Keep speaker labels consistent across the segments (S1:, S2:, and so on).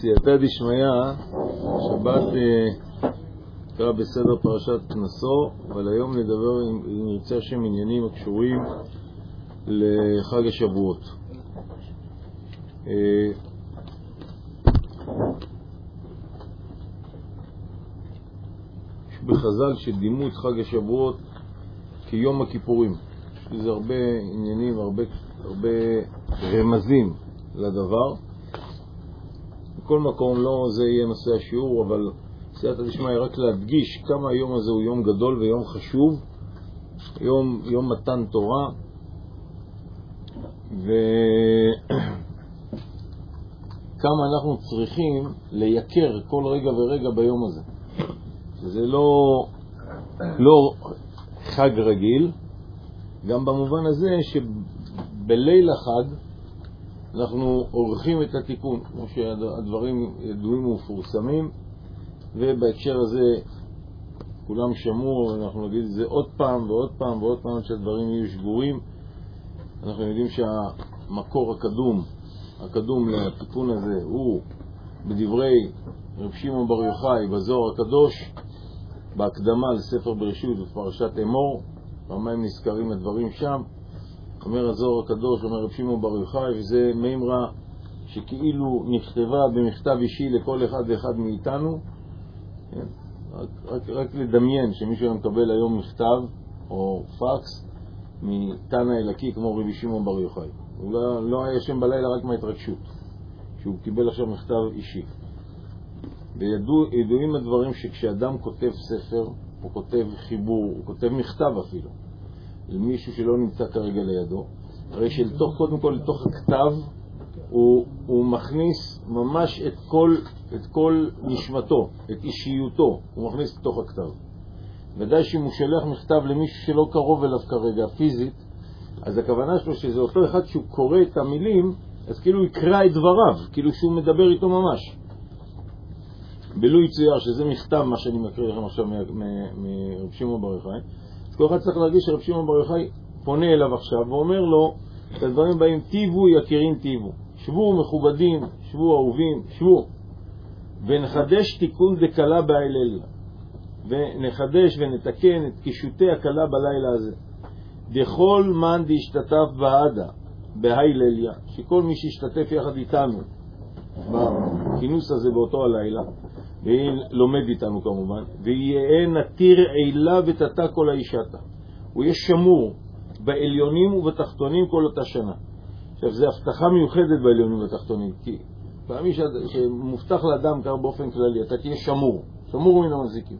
S1: סייעתא דשמיא, שבת קרא בסדר פרשת נשוא, אבל היום נדבר אם נרצה שם עניינים הקשורים לחג השבועות. יש בחז"ל שדימו את חג השבועות כיום הכיפורים. יש הרבה עניינים, הרבה רמזים לדבר. בכל מקום לא זה יהיה נושא השיעור, אבל סייעתא דשמיא רק להדגיש כמה היום הזה הוא יום גדול ויום חשוב, יום מתן תורה, וכמה אנחנו צריכים לייקר כל רגע ורגע ביום הזה. שזה לא חג רגיל, גם במובן הזה שבליל החג אנחנו עורכים את התיקון, כמו שהדברים ידועים ומפורסמים, ובהקשר הזה כולם שמעו, אנחנו נגיד את זה עוד פעם ועוד פעם ועוד פעם שהדברים יהיו שגורים. אנחנו יודעים שהמקור הקדום לתיקון הזה הוא בדברי רב שמעון בר יוחאי בזוהר הקדוש, בהקדמה לספר בראשית בפרשת אמור, פעמיים נזכרים הדברים שם. אומר הזוהר הקדוש, אומר רב שמעון בר יוחאי, וזה מימרה שכאילו נכתבה במכתב אישי לכל אחד ואחד מאיתנו. רק לדמיין שמישהו מקבל היום מכתב או פקס מתנא אלקי כמו רבי שמעון בר יוחאי. הוא לא היה ישן בלילה רק מההתרגשות שהוא קיבל עכשיו מכתב אישי. וידועים הדברים שכשאדם כותב ספר או כותב חיבור או כותב מכתב אפילו למישהו שלא נמצא כרגע לידו, הרי קודם כל לתוך הכתב הוא מכניס ממש את כל נשמתו, את אישיותו, הוא מכניס לתוך הכתב. ודאי שאם הוא שולח מכתב למישהו שלא קרוב אליו כרגע פיזית, אז הכוונה שלו שזה אותו אחד שהוא קורא את המילים, אז כאילו הוא יקרא את דבריו, כאילו שהוא מדבר איתו ממש. בלוי צייר שזה מכתב, מה שאני מקריא לכם עכשיו מרב שמעון בר יוחאי, אז כל אחד צריך להרגיש שרב שמעון בר יוחאי פונה אליו עכשיו ואומר לו את הדברים באים: טיבו יקירים טיבו, שבו מכובדים, שבו אהובים, שבו ונחדש תיקון דקלה בהלילה, ונחדש ונתקן את קישוטי הקלה בלילה הזה. דכל מן דהשתתף בהדה בהילליה, שכל מי שהשתתף יחד איתנו בכינוס הזה באותו הלילה ולומד איתנו כמובן, ויהיה נתיר עילה ותתה כל האישתה, הוא יהיה שמור בעליונים ובתחתונים כל אותה שנה. עכשיו זה הבטחה מיוחדת בעליונים ובתחתונים, כי פעמים שמובטח לאדם כך באופן כללי, אתה תהיה שמור מן המזיקים.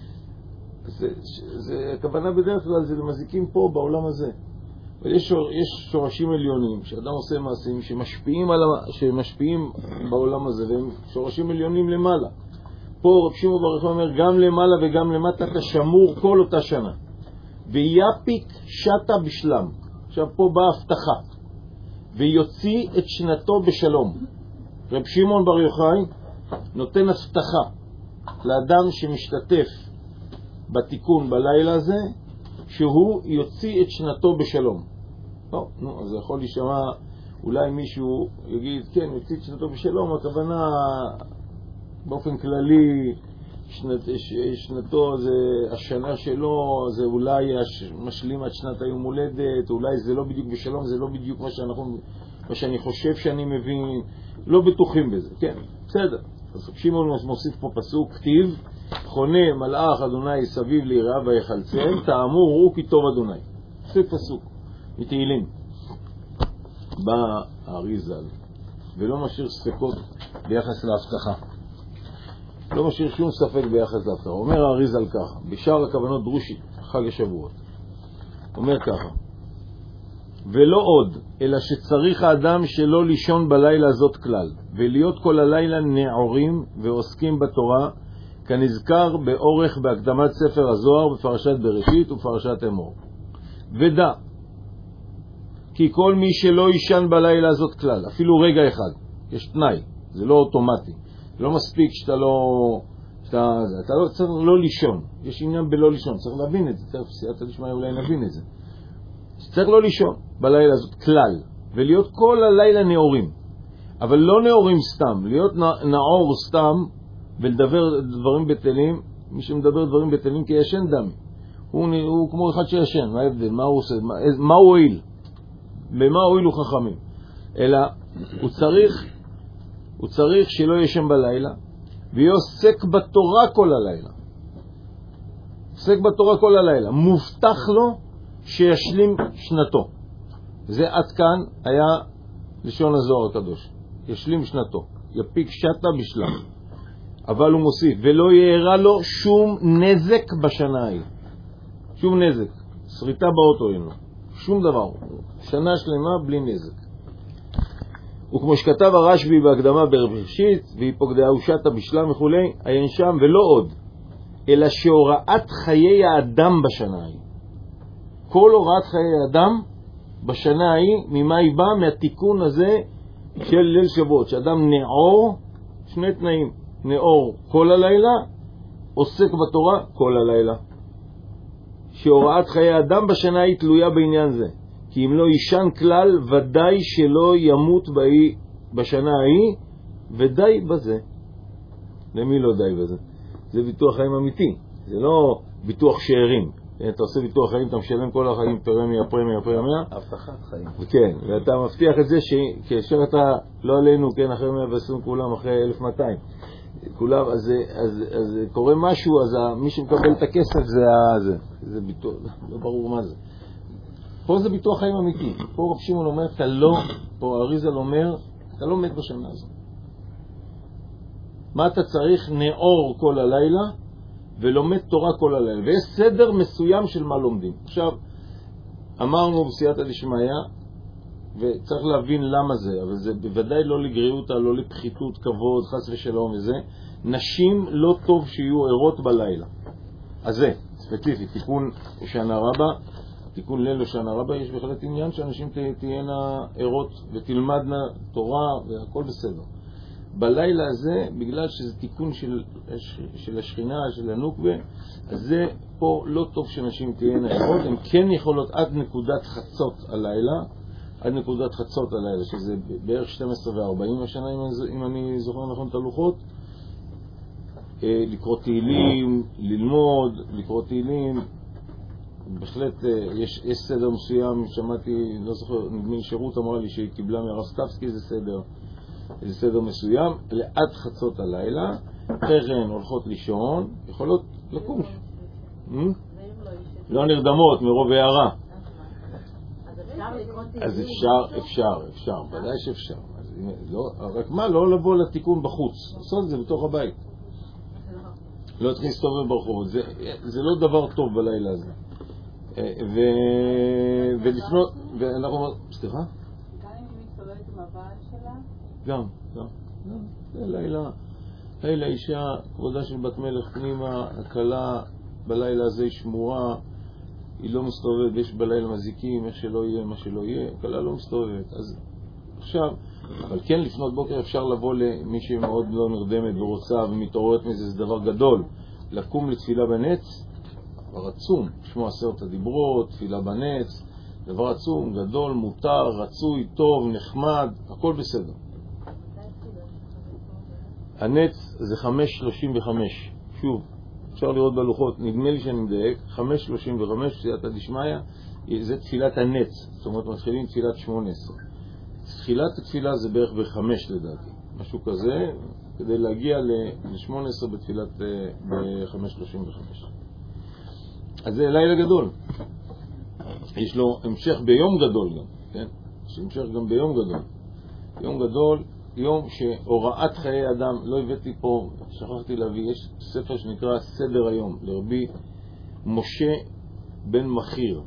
S1: זה הכוונה בדרך כלל זה למזיקים פה בעולם הזה. אבל יש שורשים עליונים שאדם עושה מעשים שמשפיעים בעולם הזה, והם שורשים עליונים למעלה. פה רב שמעון בר יוחאי אומר גם למעלה וגם למטה אתה שמור כל אותה שנה. ויפיק שתה בשלם. עכשיו פה באה הבטחה. ויוציא את שנתו בשלום. רב שמעון בר יוחאי נותן הבטחה לאדם שמשתתף בתיקון בלילה הזה, שהוא יוציא את שנתו בשלום. אז זה יכול להישמע, אולי מישהו יגיד, כן, יוציא את שנתו בשלום, הכוונה באופן כללי, שנתו זה השנה שלו, זה אולי משלים עד שנת היום הולדת, אולי זה לא בדיוק בשלום, זה לא בדיוק מה שאני חושב שאני מבין, לא בטוחים בזה, כן, בסדר. אז שמעון מוסיף פה פסוק, כתיב, חונה מלאך אדוני סביב ליראה ויחלצם, תאמור הוא כי טוב אדוני. זה פסוק מתהילים. בא האריז"ל ולא משאיר ספקות ביחס להבטחה, לא משאיר שום ספק ביחס להבטחה. אומר האריז"ל ככה, בשאר הכוונות דרושי חג השבועות, אומר ככה: ולא עוד, אלא שצריך האדם שלא לישון בלילה הזאת כלל, ולהיות כל הלילה נעורים ועוסקים בתורה, כנזכר באורך בהקדמת ספר הזוהר בפרשת בראשית ופרשת אמור. ודע, כי כל מי שלא ישן בלילה הזאת כלל, אפילו רגע אחד, יש תנאי, זה לא אוטומטי, לא מספיק שאתה לא צריך לא לישון, יש עניין בלא לישון, צריך להבין את זה, תכף סייעתא דשמיא אולי נבין את זה, צריך לא לישון בלילה הזאת כלל, ולהיות כל הלילה נאורים. אבל לא נאורים סתם. להיות נאור סתם ולדבר דברים בטלים, מי שמדבר דברים בטלים כישן דמי. הוא כמו אחד שישן, מה ההבדל? מה הוא עושה? מה הוא הועיל? במה הועילו חכמים? אלא הוא צריך שלא ישן בלילה, ויעסק בתורה כל הלילה. עוסק בתורה כל הלילה. מובטח לו שישלים שנתו. זה עד כאן היה לשון הזוהר הקדוש. ישלים שנתו. יפיק שתה בשלם. אבל הוא מוסיף, ולא יארע לו שום נזק בשנה ההיא. שום נזק. שריטה באוטו אין לו. שום דבר. שנה שלמה בלי נזק. וכמו שכתב הרשב"י בהקדמה בראשית, והיפוקדיה ושתה בשלם וכולי, עיין שם ולא עוד, אלא שהוראת חיי האדם בשנה ההיא. כל הוראת חיי האדם בשנה ההיא, ממה היא באה? מהתיקון הזה של ליל שבועות, שאדם נאור, שני תנאים, נאור כל הלילה, עוסק בתורה כל הלילה. שהוראת חיי האדם בשנה ההיא תלויה בעניין זה. כי אם לא ישן כלל, ודאי שלא ימות בשנה ההיא, ודי בזה. למי לא די בזה? זה ביטוח חיים אמיתי, זה לא ביטוח שאירים. אתה עושה ביטוח חיים, אתה משלם כל החיים פרמיה.
S2: הבטחת חיים.
S1: כן, ואתה מבטיח את זה שכאשר אתה, לא עלינו, כן, אחרי 120 כולם, אחרי 1200. כולם, אז קורה משהו, אז מי שמקבל את הכסף זה ביטוח, לא ברור מה זה. פה זה ביטוח חיים אמיתי. פה רב שמעון אומר, פה אריזל אומר, אתה לא מת בשנה הזו. מה אתה צריך? נאור כל הלילה, ולומד תורה כל הלילה. ויש סדר מסוים של מה לומדים. עכשיו, אמרנו בסייעתא דשמיא, וצריך להבין למה זה, אבל זה בוודאי לא לגריעותא, לא לפחיתות, כבוד, חס ושלום וזה. נשים לא טוב שיהיו ערות בלילה. אז זה, ספציפי, תיקון שנה רבה, תיקון ליל שנה רבה, יש בהחלט עניין שאנשים תהיינה ערות ותלמדנה תורה והכל בסדר. בלילה הזה, בגלל שזה תיקון של השכינה, של הנוקבה, אז זה פה לא טוב שנשים תהיינה ערות, הן כן יכולות עד נקודת חצות הלילה, שזה בערך 12:40 השנה, אם אני זוכר נכון את הלוחות, לקרוא תהילים, ללמוד, לקרוא תהילים, בהחלט יש סדר מסוים, שמעתי, לא זוכר, נדמה לי שירות אמרה לי שהיא קיבלה מהרב סטבסקי איזה סדר מסוים, לעד חצות הלילה, אחרי הולכות לישון, יכולות לקום. לא נרדמות מרוב הערה. אז אפשר, ודאי שאפשר. רק מה, לא לבוא לתיקון בחוץ, לעשות את זה בתוך הבית. לא להתחיל להסתובב ברחובות, זה לא דבר טוב בלילה הזה. ולפנות, ואנחנו אומרים, סליחה?
S3: גם אם היא מסתובבת עם הבעל שלה?
S1: גם. לילה אישה, כבודה של בת מלך פנימה, הקלה בלילה הזה היא שמורה, היא לא מסתובבת, יש בלילה מזיקים, איך שלא יהיה, מה שלא יהיה, הקלה לא מסתובבת. אז עכשיו, אבל כן לפנות בוקר אפשר לבוא למי שמאוד לא נרדמת ורוצה ומתעוררת מזה, זה דבר גדול. לקום לתפילה בנץ, דבר עצום, לשמוע 10 הדיברות, תפילה בנץ, דבר עצום, גדול, מותר, רצוי, טוב, נחמד, הכל בסדר. הנץ זה 5:35, שוב, אפשר לראות בלוחות, נדמה לי שאני מדייק, 5:35, סייעתא דשמיא, זה תפילת הנץ, זאת אומרת מתחילים תפילת 18. תחילת התפילה זה בערך ב5 לדעתי, משהו כזה, כדי להגיע ל18 בתפילת ב5:35. אז זה לילה גדול. יש לו המשך ביום גדול גם, כן? יש המשך גם ביום גדול. יום גדול, יום שהוראת חיי אדם, לא הבאתי פה, שכחתי להביא, יש ספר שנקרא סדר היום, לרבי משה בן מחיר,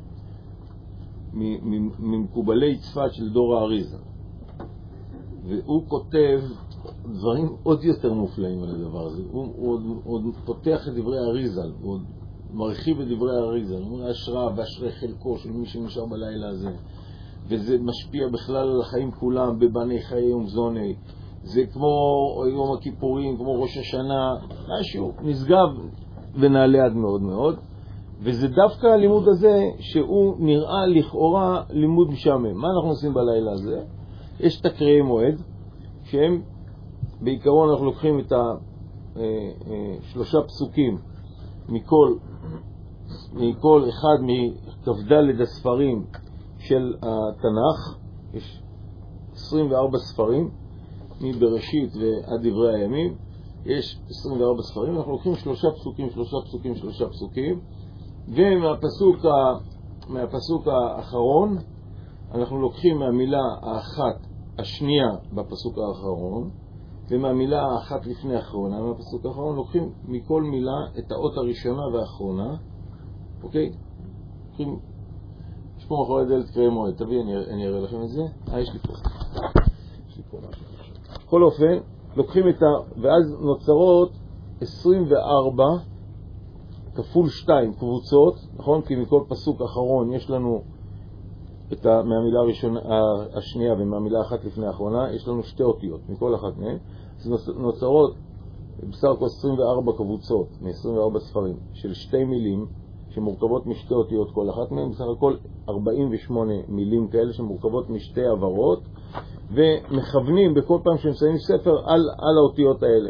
S1: ממקובלי צפת של דור האריזה. והוא כותב דברים עוד יותר מופלאים על הדבר הזה. הוא עוד פותח את דברי האריזה, הוא עוד מרחיב את דברי האריזה. הוא אומר, השראה ואשרי חלקו של מי שנשאר בלילה הזה. וזה משפיע בכלל על החיים כולם, בבני חיי ומזוני. זה כמו יום הכיפורים, כמו ראש השנה, משהו נשגב ונעלה עד מאוד מאוד. וזה דווקא הלימוד הזה שהוא נראה לכאורה לימוד משעמם. מה אנחנו עושים בלילה הזה? יש תקריאי מועד, שהם בעיקרון אנחנו לוקחים את שלושה פסוקים מכל אחד מכ"ד הספרים של התנ"ך. יש 24 ספרים מבראשית ועד דברי הימים, יש 24 ספרים. אנחנו לוקחים שלושה פסוקים, ומהפסוק האחרון אנחנו לוקחים מהמילה האחת השנייה בפסוק האחרון, ומהמילה האחת לפני האחרונה מהפסוק האחרון לוקחים מכל מילה את האות הראשונה והאחרונה. אוקיי? יש פה מאחורי דלת קראי מועד, תביא, אני אראה לכם את זה. יש לי פה משהו. בכל אופן, לוקחים ואז נוצרות 24 כפול 2 קבוצות, נכון? כי מכל פסוק אחרון יש לנו מהמילה השנייה ומהמילה אחת לפני האחרונה, יש לנו שתי אותיות מכל אחת מהן. אז נוצרות בסך הכל 24 קבוצות מ-24 ספרים של שתי מילים שמורכבות משתי אותיות כל אחת מהן, בסך הכל 48 מילים כאלה שמורכבות משתי עברות, ומכוונים בכל פעם שמסיימים ספר על האותיות האלה.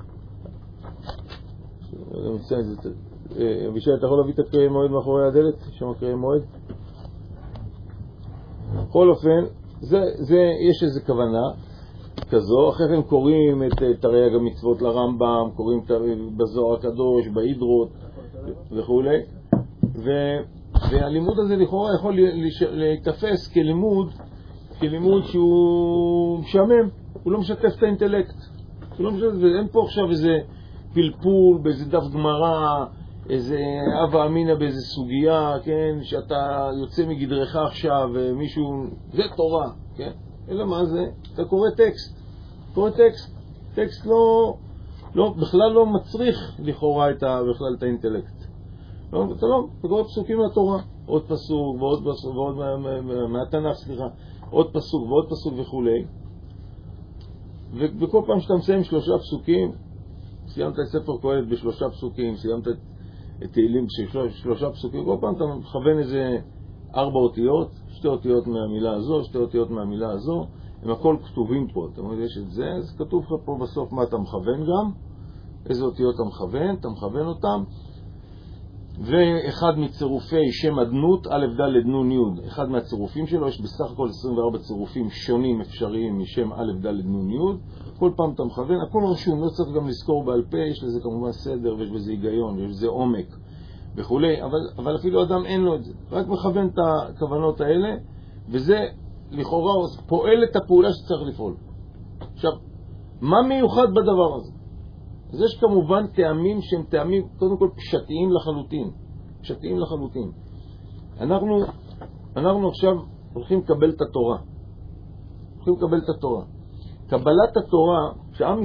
S1: אבישי, אתה יכול להביא את הקראי מועד מאחורי הדלת? שם הקראי מועד? בכל אופן, יש איזו כוונה כזו. אחרי כן קוראים את תרי"ג המצוות לרמב"ם, קוראים בזוהר הקדוש, בהידרות וכו'. והלימוד הזה לכאורה יכול להתפס כלימוד שהוא משעמם, הוא לא משתף את האינטלקט. אין פה עכשיו איזה פלפול באיזה דף גמרא, איזה אבא אמינה באיזה סוגיה, כן, שאתה יוצא מגדרך עכשיו ומישהו, זה תורה, כן? אלא מה זה? אתה קורא טקסט. טקסט בכלל לא מצריך לכאורה בכלל את האינטלקט. אתה קורא פסוקים מהתורה, עוד פסוק ועוד פסוק ועוד מהתנ"ך, עוד פסוק ועוד פסוק וכו'. ובכל פעם שאתה מסיים 3 פסוקים, סיימת את ספר קהלת ב3 פסוקים, סיימת את תהילים ב3 פסוקים, כל פעם אתה מכוון איזה 4 אותיות, 2 אותיות מהמילה הזו, 2 אותיות מהמילה הזו, הם הכל כתובים פה. אתה אומר, יש את זה, אז כתוב לך פה בסוף מה אתה מכוון גם, איזה אותיות אתה מכוון אותם. ואחד מצירופי שם אדנות, א' ד' נ' י', אחד מהצירופים שלו, יש בסך הכל 24 צירופים שונים אפשריים משם א' ד' נ' י', כל פעם אתה מכוון, הכל רשום, לא צריך גם לזכור בעל פה, יש לזה כמובן סדר ויש בזה היגיון ויש בזה עומק וכו', אבל אפילו אדם אין לו את זה, רק מכוון את הכוונות האלה, וזה לכאורה פועל את הפעולה שצריך לפעול. עכשיו, מה מיוחד בדבר הזה? אז יש כמובן טעמים שהם טעמים קודם כל פשטיים לחלוטין. אנחנו עכשיו הולכים לקבל את התורה. קבלת התורה, כשעם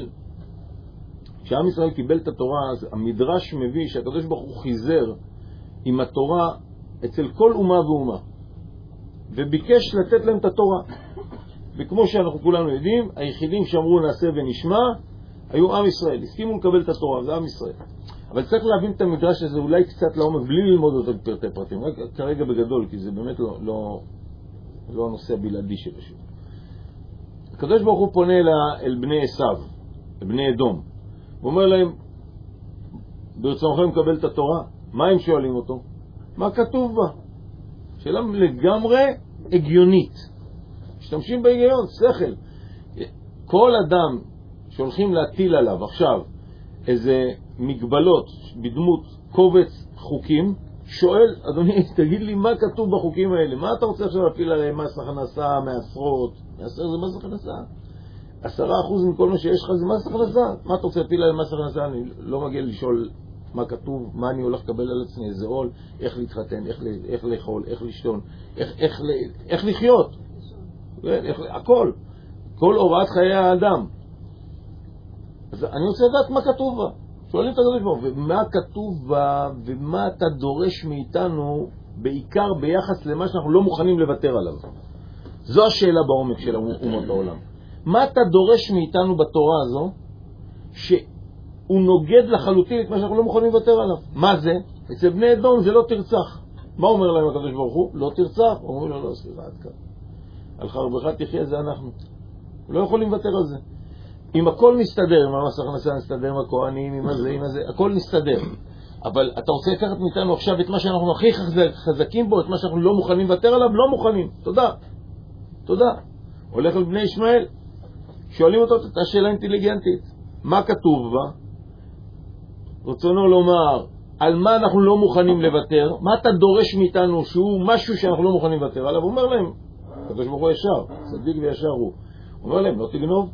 S1: ישראל קיבל את התורה, אז המדרש מביא שהקדוש ברוך הוא חיזר עם התורה אצל כל אומה ואומה, וביקש לתת להם את התורה. וכמו שאנחנו כולנו יודעים, היחידים שאמרו נעשה ונשמע היו עם ישראל, הסכימו לקבל את התורה, זה עם ישראל. אבל צריך להבין את המדרש הזה אולי קצת לעומק, בלי ללמוד אותו בפרטי פרטים, רק כרגע בגדול, כי זה באמת לא הנושא הבלעדי של השם. הקדוש ברוך הוא פונה אל בני עשיו, אל בני אדום, הוא אומר להם, ברצונכם לקבל את התורה? מה הם שואלים אותו? מה כתוב בה? שאלה לגמרי הגיונית. משתמשים בהיגיון, שכל. כל אדם שהולכים להטיל עליו עכשיו איזה מגבלות בדמות קובץ חוקים, שואל, אדוני, תגיד לי מה כתוב בחוקים האלה? מה אתה רוצה עכשיו להפיל עליהם? מס הכנסה, מעשרות? מעשר זה מס הכנסה. 10% מכל מה שיש לך זה מס הכנסה. מה אתה רוצה להפיל עליהם מס הכנסה? אני לא מגיע לשאול מה כתוב, מה אני הולך לקבל על עצמי, איזה עול, איך להתחתן, איך לאכול, איך לשתון, איך לחיות. הכל. כל הוראת חיי האדם. אז אני רוצה לדעת מה כתוב בה. שואלים את הקדוש ברוך הוא, ומה כתוב בה, ומה אתה דורש מאיתנו, בעיקר ביחס למה שאנחנו לא מוכנים לוותר עליו. זו השאלה בעומק של אומות העולם. מה אתה דורש מאיתנו בתורה הזו, שהוא נוגד לחלוטין את מה שאנחנו לא מוכנים לוותר עליו? מה זה? אצל בני אדום זה לא תרצח. מה אומר להם הקדוש ברוך הוא? לא תרצח. אומרים לו, לא, סליחה, עד כאן. על חרבך תחיה, זה אנחנו. לא יכולים לוותר על זה. אם הכל מסתדר, עם המס הכנסה מסתדר, עם הכהנים, עם הזה, הכל מסתדר. אבל אתה רוצה לקחת מאיתנו עכשיו את מה שאנחנו הכי חזקים בו, את מה שאנחנו לא מוכנים לוותר עליו, לא מוכנים. תודה. תודה. הולך על בני ישמעאל. שואלים אותו את השאלה אינטליגנטית. מה כתוב בה? רצונו לומר, על מה אנחנו לא מוכנים לוותר? מה אתה דורש מאיתנו שהוא משהו שאנחנו לא מוכנים לוותר עליו? הוא אומר להם, הקדוש ברוך הוא ישר, צדיק וישר הוא. הוא אומר להם, לא תגנוב.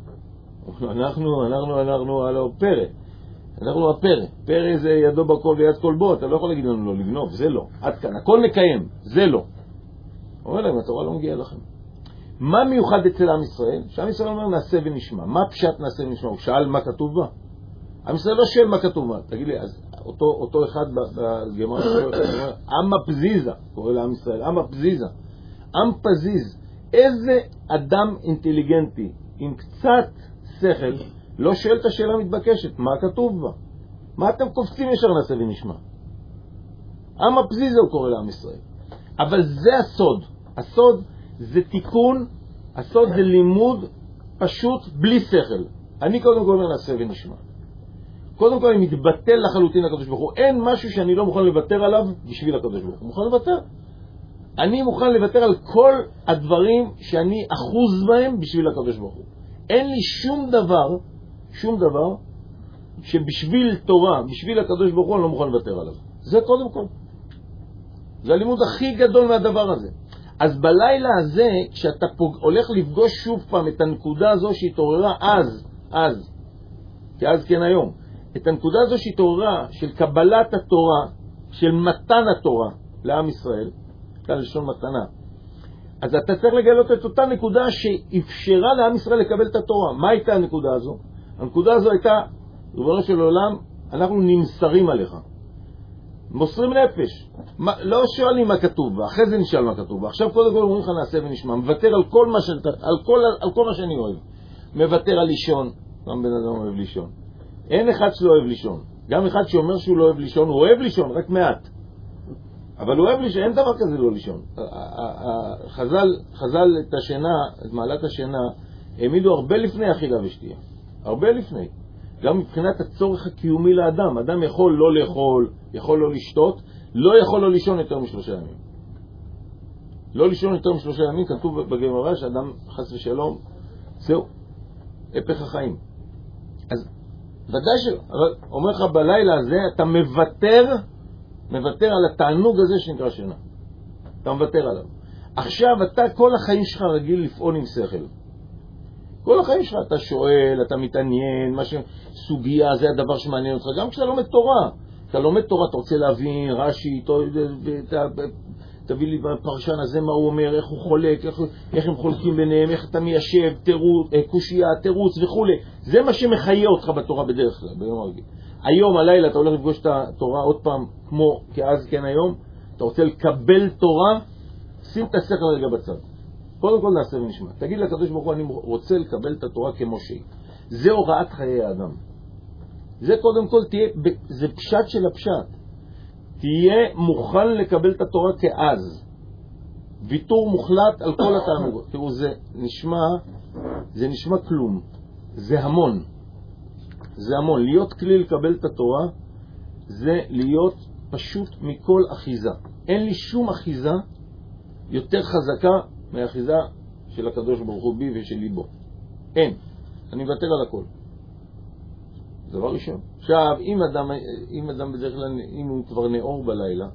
S1: אנחנו על הפרא. אנחנו הפרא. פרא זה ידו בכל ויד כל בו. אתה לא יכול להגיד לנו לא לגנוב, זה לא. עד כאן, הכל נקיים, זה לא. הוא אומר להם, התורה לא מגיעה לכם. מה מיוחד אצל עם ישראל? שעם ישראל אומר נעשה ונשמע. מה פשט נעשה ונשמע? הוא שאל מה כתוב בה. עם ישראל לא שואל מה כתוב בה. תגיד לי, אז אותו אחד בגמרא אומר, עם הפזיזה, קורא לעם ישראל, עם הפזיזה. עם פזיז. איזה אדם אינטליגנטי עם קצת שכל לא שואל את השאלה המתבקשת, מה כתוב בה? מה אתם קופצים ישר נעשה ונשמע? עם הפזיזה הוא קורא לעם ישראל. אבל זה הסוד. הסוד זה תיקון, הסוד זה לימוד פשוט בלי שכל. אני קודם כל אומר נעשה ונשמע. קודם כל אני מתבטל לחלוטין לקדוש ברוך הוא. אין משהו שאני לא מוכן לוותר עליו בשביל הקדוש ברוך הוא. מוכן לוותר. אני מוכן לוותר על כל הדברים שאני אחוז בהם בשביל הקדוש ברוך הוא. אין לי שום דבר שבשביל תורה, בשביל הקדוש ברוך הוא אני לא מוכן לוותר עליו. זה קודם כל. זה הלימוד הכי גדול מהדבר הזה. אז בלילה הזה, כשאתה הולך לפגוש שוב פעם את הנקודה הזו שהתעוררה אז, כי אז כן היום, את הנקודה הזו שהתעוררה של קבלת התורה, של מתן התורה לעם ישראל, כאן לשון מתנה, אז אתה צריך לגלות את אותה נקודה שאפשרה לעם ישראל לקבל את התורה. מה הייתה הנקודה הזו? הנקודה הזו הייתה, ריבונו של עולם, אנחנו נמסרים עליך. מוסרים נפש. לא שואלים מה כתוב בה, אחרי זה נשאל מה כתוב בה. עכשיו קודם כל אומרים לך נעשה ונשמע. מוותר על כל מה שאני אוהב. מוותר על לישון. גם בן אדם אוהב לישון. אין אחד שלא אוהב לישון. גם אחד שאומר שהוא לא אוהב לישון, הוא אוהב לישון, רק מעט. אבל הוא אוהב לישון, אין דבר כזה לא לישון. חז"ל את השינה, את מעלת השינה, העמידו הרבה לפני אכילה ושתייה. הרבה לפני. גם מבחינת הצורך הקיומי לאדם. אדם יכול לא לאכול, יכול לא לשתות, לא יכול לא לישון יותר מ3 ימים. לא לישון יותר מ3 ימים, כתוב בגמרא שאדם חס ושלום, זהו, הפך החיים. אז ודאי אומר לך בלילה הזה, אתה מוותר על התענוג הזה שנקרא שינה. אתה מוותר עליו. עכשיו אתה כל החיים שלך רגיל לפעול עם שכל. כל החיים שלך אתה שואל, אתה מתעניין, סוגיה זה הדבר שמעניין אותך. גם כשאתה לומד תורה, אתה רוצה להבין, רש"י, תביא לי בפרשן הזה מה הוא אומר, איך הוא חולק, איך הם חולקים ביניהם, איך אתה מיישב, קושיה, תירוץ וכו'. זה מה שמחיה אותך בתורה בדרך כלל, ביום הרגיל. היום, הלילה, אתה הולך לפגוש את התורה עוד פעם, כמו כאז כן היום, אתה רוצה לקבל תורה, שים את השכל רגע בצד. קודם כל נעשה ונשמע. תגיד לקדוש ברוך הוא, אני רוצה לקבל את התורה כמו שהיא. זה הוראת חיי האדם. זה קודם כל זה פשט של הפשט. תהיה מוכן לקבל את התורה כאז. ויתור מוחלט על כל התענוגות. תראו, זה נשמע כלום. זה המון. זה המון. להיות כלי לקבל את התורה, זה להיות פשוט מכל אחיזה. אין לי שום אחיזה יותר חזקה מהאחיזה של הקדוש ברוך הוא בי ושל ליבו. אין. אני מבטל על הכל. דבר ראשון. עכשיו, אם אדם בדרך כלל, אם הוא כבר נאור בלילה,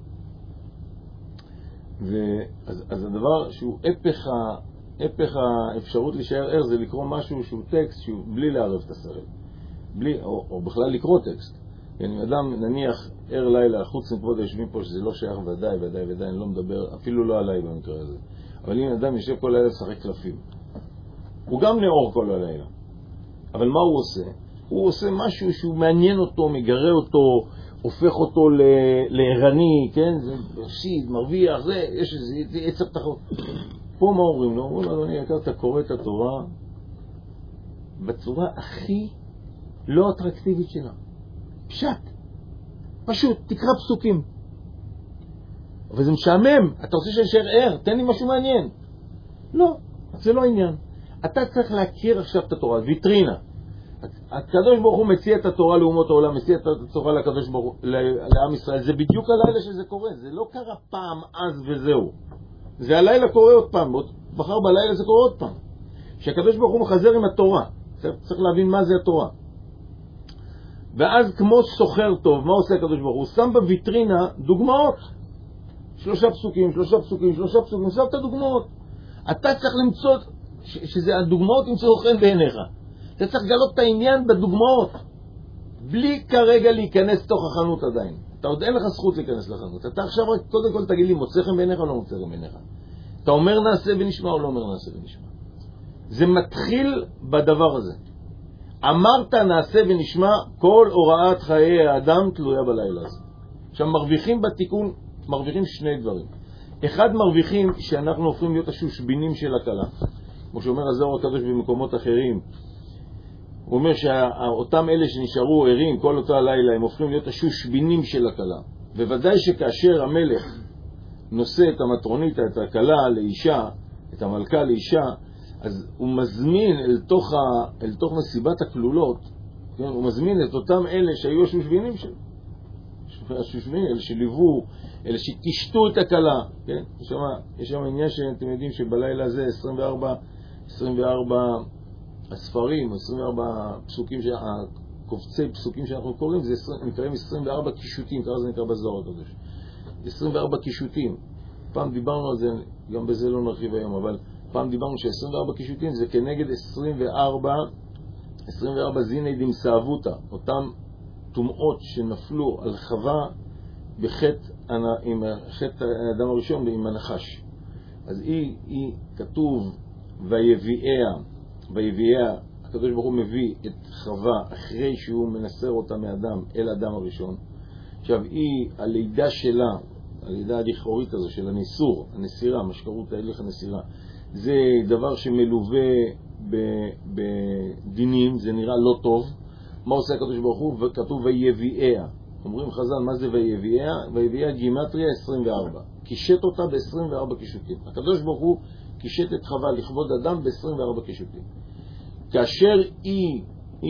S1: אז הדבר שהוא הפך האפשרות להישאר ער, זה לקרוא משהו שהוא טקסט, שהוא בלי לערב את השכל. או בכלל לקרוא טקסט. אם אדם נניח ער לילה, חוץ מכבוד היושבים פה, שזה לא שייך ודאי, אני לא מדבר, אפילו לא עליי במקרה הזה. אבל אם אדם יושב כל לילה לשחק קלפים, הוא גם נאור כל הלילה. אבל מה הוא עושה? הוא עושה משהו שהוא מעניין אותו, מגרה אותו, הופך אותו לערני, כן? זה מפסיד, מרוויח, יש איזה עצר תחרות. פה מה אומרים לו? אומרים לו, אדוני יקר, אתה קורא את התורה בצורה הכי לא אטרקטיבית שלה. פשט. פשוט, תקרא פסוקים. אבל זה משעמם. אתה רוצה שנשאר ער, תן לי משהו מעניין. לא, זה לא עניין. אתה צריך להכיר עכשיו את התורה, ויטרינה. הקדוש ברוך הוא מציע את התורה לאומות העולם, מציע את התורה לקדוש ברוך הוא, לעם ישראל. זה בדיוק הלילה שזה קורה, זה לא קרה פעם אז וזהו. זה הלילה קורה עוד פעם, מחר בלילה זה קורה עוד פעם. שהקדוש ברוך הוא מחזר עם התורה, צריך להבין מה זה התורה. ואז כמו סוחר טוב, מה עושה הקדוש ברוך הוא? שם בוויטרינה דוגמאות. 3 פסוקים, שם את הדוגמאות. אתה צריך למצוא, שזה הדוגמאות ימצאו חן בעיניך. אתה צריך לגלות את העניין בדוגמאות, בלי כרגע להיכנס תוך החנות עדיין. אתה עוד אין לך זכות להיכנס לחנות. אתה עכשיו רק קודם כל תגיד לי, מוצא חן בעיניך או לא מוצא חן בעיניך? אתה אומר נעשה ונשמע או לא אומר נעשה ונשמע? זה מתחיל בדבר הזה. אמרת נעשה ונשמע, כל הוראת חיי האדם תלויה בלילה הזה. עכשיו מרוויחים בתיקון, מרוויחים 2 דברים. אחד, מרוויחים שאנחנו הופכים להיות השושבינים של הכלה. כמו שאומר הזוהר הקדוש במקומות אחרים, הוא אומר שאותם אלה שנשארו ערים כל אותו הלילה, הם הופכים להיות השושבינים של הכלה. וודאי שכאשר המלך נושא את המטרונית, את הכלה לאישה, את המלכה לאישה, אז הוא מזמין אל תוך מסיבת הכלולות, כן? הוא מזמין את אותם אלה שהיו השושבינים שלו. השושבינים, אלה שליוו, אלה שתשתו את הכלה, כן? יש שם עניין שאתם יודעים שבלילה הזה 24 הספרים, 24 פסוקים, קובצי פסוקים שאנחנו קוראים, זה נקראים 24 קישוטים, ככה זה נקרא בזוהר הקדוש. 24 קישוטים. פעם דיברנו על זה, גם בזה לא נרחיב היום, אבל פעם דיברנו ש24 קישוטים זה כנגד 24 זיני דמסאבותא, אותם טומאות שנפלו על חווה עם חטא האדם הראשון עם הנחש. אז היא כתוב ויביאה, הקדוש ברוך הוא מביא את חווה אחרי שהוא מנסר אותה מאדם אל האדם הראשון. עכשיו היא, הלידה שלה, הלידה הלכאורית הזו של הניסור, הנסירה, מה שקראו את ההלך הנסירה, זה דבר שמלווה בדינים, זה נראה לא טוב. מה עושה הקדוש ברוך הוא? וכתוב ויביאה. אומרים חז"ל, מה זה ויביאה? ויביאה גימטריה 24. קישט אותה ב-24 קישוטים. הקדוש ברוך הוא קישט את חווה לכבוד אדם ב-24 קישוטים. כאשר היא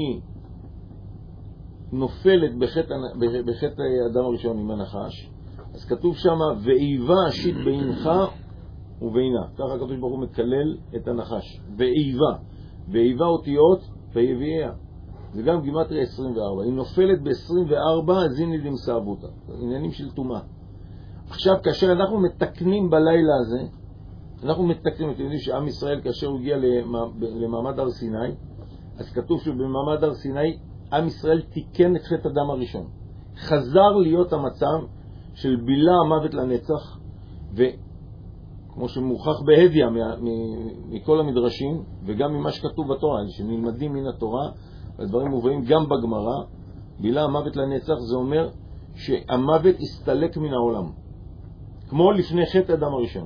S1: נופלת בחטא האדם הראשון עם הנחש, אז כתוב שם ואיבה אשית בינך ובינה. ככה הקדוש ברוך הוא מקלל את הנחש. ואיבה אותיות ויביאה. זה גם גימטריה 24. היא נופלת ב-24 זיני דמסאבותא. עניינים של טומאה. עכשיו כאשר אנחנו מתקנים בלילה הזה, אנחנו מתקנים, אתם יודעים שעם ישראל כאשר הוא הגיע למעמד הר סיני, אז כתוב שבמעמד הר סיני עם ישראל תיקן את חטא אדם הראשון. חזר להיות המצב של בילה המוות לנצח, וכמו שמוכח בהדיה מכל המדרשים וגם ממה שכתוב בתורה, שנלמדים מן התורה, הדברים מובאים גם בגמרא, בילה המוות לנצח זה אומר שהמוות הסתלק מן העולם, כמו לפני חטא אדם הראשון.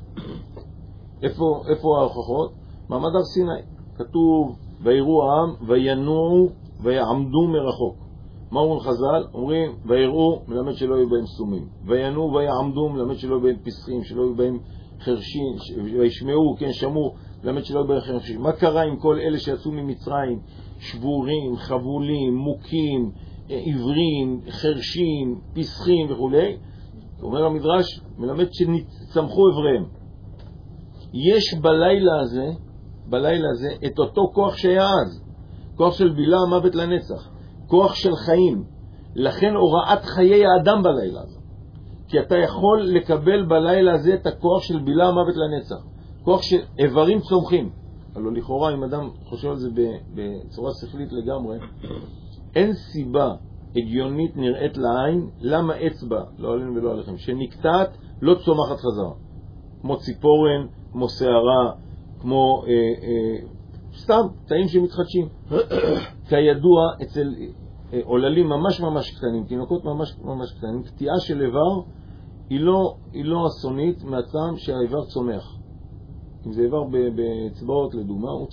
S1: איפה ההוכחות? מעמד הר סיני. כתוב ויראו העם וינועו ויעמדו מרחוק. מה אומרים חז"ל? אומרים ויראו, מלמד שלא יהיו בהם סומים. וינועו ויעמדו, מלמד שלא יהיו בהם פסחים, שלא יהיו בהם חרשים. וישמעו, כן, שמעו, מלמד שלא יהיו בהם חרשים. מה קרה עם כל אלה שיצאו ממצרים? שבורים, חבולים, מוכים, עיוורים, חרשים, פסחים וכו'. אומר המדרש, מלמד שצמחו עבריהם. יש בלילה הזה את אותו כוח שהיה אז, כוח של בילה המוות לנצח, כוח של חיים. לכן הוראת חיי האדם בלילה הזה, כי אתה יכול לקבל בלילה הזה את הכוח של בילה המוות לנצח, כוח של איברים צומחים. הלוא לכאורה אם אדם חושב על זה בצורה שכלית לגמרי, אין סיבה הגיונית נראית לעין למה אצבע, לא עלינו ולא עליכם, שנקטעת לא צומחת חזרה, כמו ציפורן, כמו שערה, כמו סתם תאים שמתחדשים. כידוע אצל עוללים ממש קטנים, תינוקות ממש קטנים, קטיעה של איבר היא לא אסונית מהטעם שהאיבר צומח. אם זה איבר באצבעות לדוגמה, הוא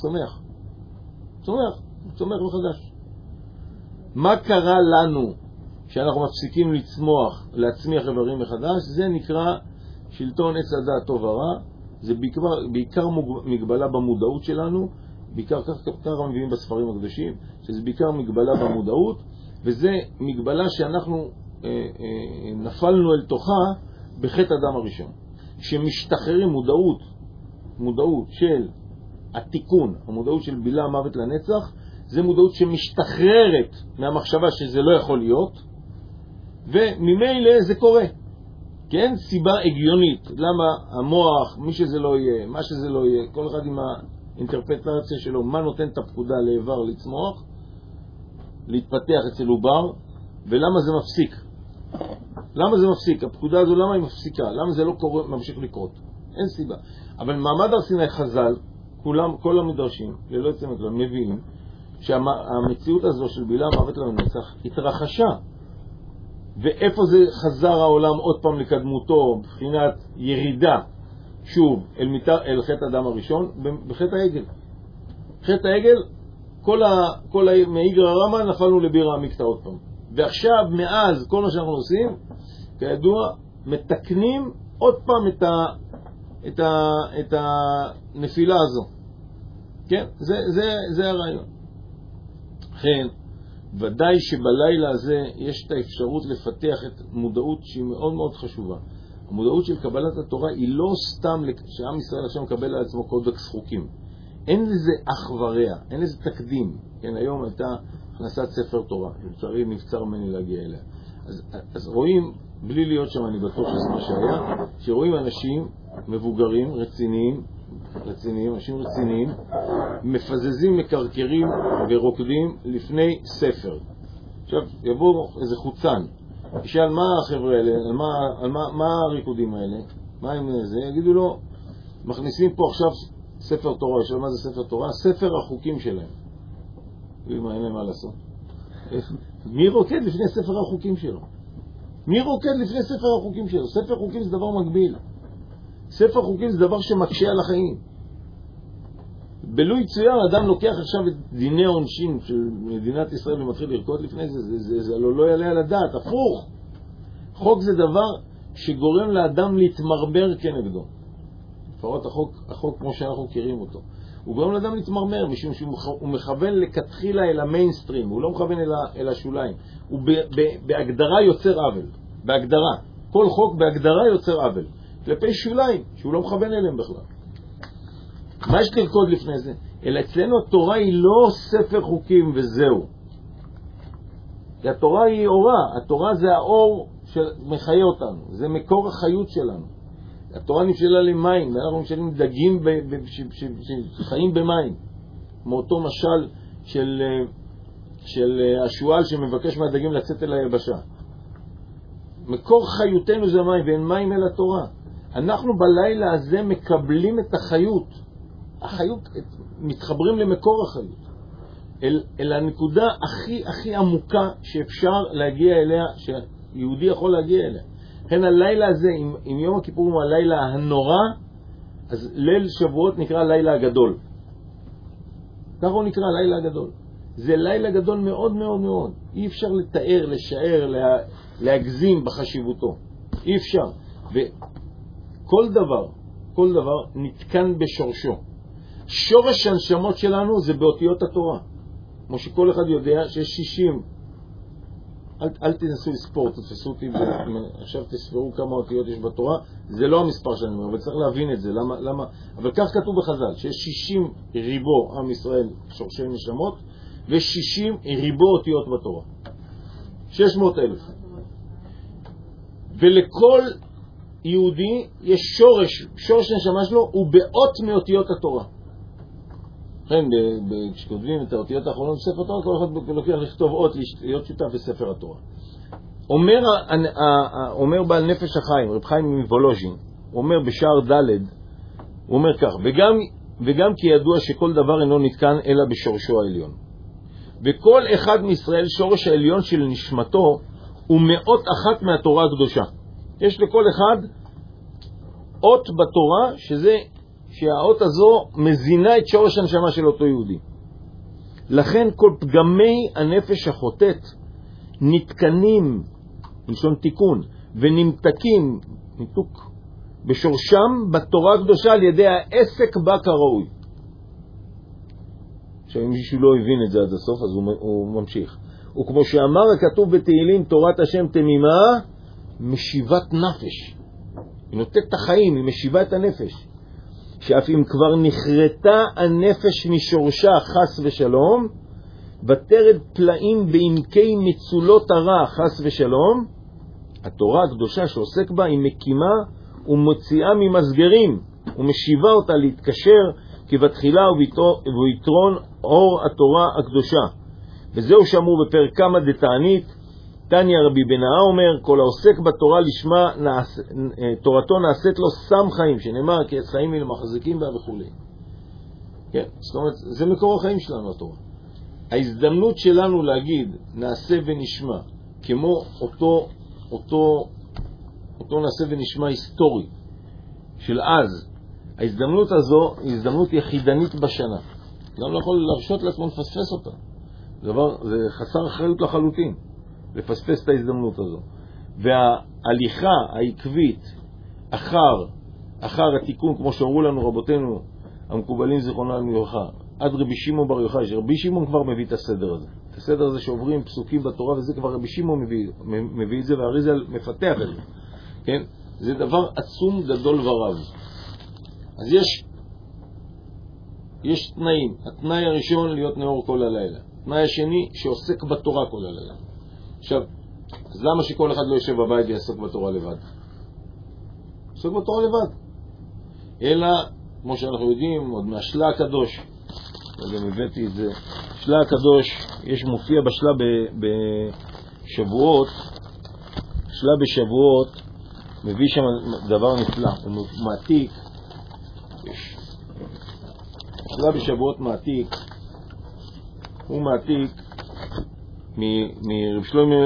S1: צומח מחדש. מה קרה לנו שאנחנו מפסיקים להצמיח איברים מחדש? זה נקרא שלטון עץ הדעת טוב ורע, זה בעיקר מגבלה במודעות שלנו, בעיקר ככה מביאים בספרים הקדושים, שזה בעיקר מגבלה במודעות, וזה מגבלה שאנחנו נפלנו אל תוכה בחטא אדם הראשון. שמשתחררים מודעות של התיקון, המודעות של בילה מוות לנצח, זה מודעות שמשתחררת מהמחשבה שזה לא יכול להיות, וממילא זה קורה. כן? סיבה הגיונית. למה המוח, מי שזה לא יהיה, מה שזה לא יהיה, כל אחד עם האינטרפטציה שלו, מה נותן את הפקודה לאיבר לצמוח, להתפתח אצל עובר, ולמה זה מפסיק. למה זה מפסיק? הפקודה הזו, למה היא מפסיקה? למה זה לא קורה, ממשיך לקרות? אין סיבה. אבל מעמד הר סיני חז"ל, כל המדרשים, ללא יוצא מן הכלל, מבינים שהמציאות הזו של בילה מוות לנצח התרחשה. ואיפה זה חזר העולם עוד פעם לקדמותו, מבחינת ירידה, שוב, אל חטא אדם הראשון, בחטא העגל. חטא העגל, מאיגרא רמא נפלנו לבירא עמיקתא עוד פעם. ועכשיו, מאז, כל מה שאנחנו עושים, כידוע, מתקנים עוד פעם את הנפילה הזו. כן? זה הרעיון. לכן, ודאי שבלילה הזה יש את האפשרות לפתח את מודעות שהיא מאוד מאוד חשובה. המודעות של קבלת התורה היא לא סתם שעם ישראל עכשיו מקבל על עצמו קודקס חוקים. אין לזה אח ורע, אין לזה תקדים. כן, היום הייתה הכנסת ספר תורה, לצערי נבצר ממני להגיע אליה. אז רואים, בלי להיות שם אני בטוח שזה מה שהיה, שרואים אנשים מבוגרים, רציניים, אנשים רציניים, מפזזים, מקרקרים ורוקדים לפני ספר. עכשיו, יבוא איזה חוצן, ישאל מה החבר'ה האלה, מה הריקודים האלה, מה הם זה, יגידו לו, מכניסים פה עכשיו ספר תורה. ישאל מה זה ספר תורה? ספר החוקים שלהם. מה אין להם מה לעשות? מי רוקד לפני ספר החוקים שלו? מי רוקד לפני ספר החוקים שלו? ספר חוקים זה דבר מגביל. ספר חוקים זה דבר שמקשה על החיים. בלו יצויר, אדם לוקח עכשיו את דיני העונשין של מדינת ישראל ומתחיל לרקוד לפני זה לא יעלה על הדעת, הפוך. חוק זה דבר שגורם לאדם להתמרבר כנגדו. לפחות החוק כמו שאנחנו מכירים אותו. הוא גורם לאדם להתמרמר, משום שהוא מכוון לכתחילה אל המיינסטרים, הוא לא מכוון אל השוליים. הוא בהגדרה יוצר עוול. בהגדרה. כל חוק בהגדרה יוצר עוול. כלפי שוליים, שהוא לא מכוון אליהם בכלל. מה יש לרקוד לפני זה? אלא אצלנו התורה היא לא ספר חוקים וזהו. כי התורה היא אורה. התורה זה האור שמחיה אותנו. זה מקור החיות שלנו. התורה נפשלה למים, ואנחנו נפשלים דגים שחיים במים. מאותו משל של השואל שמבקש מהדגים לצאת אל היבשה. מקור חיותנו זה מים, ואין מים אל התורה. אנחנו בלילה הזה מקבלים את החיות. החיות, מתחברים למקור החיות. אל הנקודה הכי עמוקה שאפשר להגיע אליה, שיהודי יכול להגיע אליה. לכן הלילה הזה, אם יום הכיפור הוא הלילה הנורא, אז ליל שבועות נקרא לילה הגדול. ככה הוא נקרא לילה הגדול. זה לילה גדול מאוד מאוד מאוד. אי אפשר לתאר, לשער, להגזים בחשיבותו. אי אפשר. וכל דבר נתקן בשורשו. שורש הנשמות שלנו זה באותיות התורה. כמו שכל אחד יודע שיש 60. אל תנסו לספור, תתפסו אותי, עכשיו תספרו כמה אותיות יש בתורה. זה לא המספר שאני אומר, אבל צריך להבין את זה. למה? אבל כך כתוב בחז"ל, שיש 60 ריבו עם ישראל שורשי נשמות, ו60 ריבו אותיות בתורה. 600,000. ולכל יהודי יש שורש נשמה שלו הוא באות מאותיות התורה. לכן, כשכותבים את האותיות האחרונות בספר התורה, כל אחד לוקח לכתוב אות להיות שותף בספר התורה. אומר בעל נפש החיים, רב חיים מוולוז'ין, הוא אומר בשער ד', הוא אומר כך, וגם כי ידוע שכל דבר אינו נתקן אלא בשורשו העליון. וכל אחד מישראל שורש העליון של נשמתו הוא מאות אחת מהתורה הקדושה. יש לכל אחד אות בתורה שהאות הזו מזינה את שורש הנשמה של אותו יהודי. לכן כל פגמי הנפש החוטאת נתקנים, מלשון תיקון, ונמתקים, ניתוק, בשורשם בתורה הקדושה על ידי העסק בה כראוי. עכשיו, אם מישהו לא הבין את זה עד הסוף, אז הוא ממשיך. וכמו שאמר הכתוב בתהילים, תורת השם תמימה, משיבת נפש. היא נותנת את החיים, היא משיבה את הנפש. שאף אם כבר נחרטה הנפש משורשה חס ושלום, ותרד פלאים בעמקי מצולות הרע חס ושלום, התורה הקדושה שעוסק בה היא מקימה ומוציאה ממסגרים ומשיבה אותה להתקשר כבתחילה וביתרון אור התורה הקדושה. וזהו שאמרו בפרק כמה דתענית, תניא רבי בנאה אומר, כל העוסק בתורה לשמה תורתו נעשית לו סם חיים, שנאמר כי את חיים אלה מחזיקים בה וכו'. כן, זאת אומרת, זה מקור החיים שלנו התורה. ההזדמנות שלנו להגיד נעשה ונשמע כמו אותו נעשה ונשמע היסטורי של אז, ההזדמנות הזו היא הזדמנות יחידנית בשנה. גם לא יכול להרשות לעצמו לפספס אותה. זה חסר אחריות לחלוטין לפספס את ההזדמנות הזו. וההליכה העקבית אחר התיקון, כמו שאמרו לנו רבותינו המקובלים זיכרונם לברכה, עד רבי שמעון בר יוחאי, שרבי שמעון כבר מביא את הסדר הזה. את הסדר הזה שעוברים פסוקים בתורה, וזה כבר רבי שמעון מביא את זה, והאריז"ל מפתח את זה. כן? זה דבר עצום, גדול ורב. אז יש תנאים. התנאי הראשון, להיות נאור כל הלילה. התנאי השני, שעוסק בתורה כל הלילה. עכשיו, אז למה שכל אחד לא יושב בבית ויעסוק בתורה לבד? עסוק בתורה לבד. אלא, כמו שאנחנו יודעים, עוד מהשלה הקדוש, וגם הבאתי את זה, שלה הקדוש, יש מופיע בשלה בשבועות, שלה בשבועות, מביא שם דבר נפלא, הוא מעתיק, שלה בשבועות מעתיק, הוא מעתיק מרב שלמה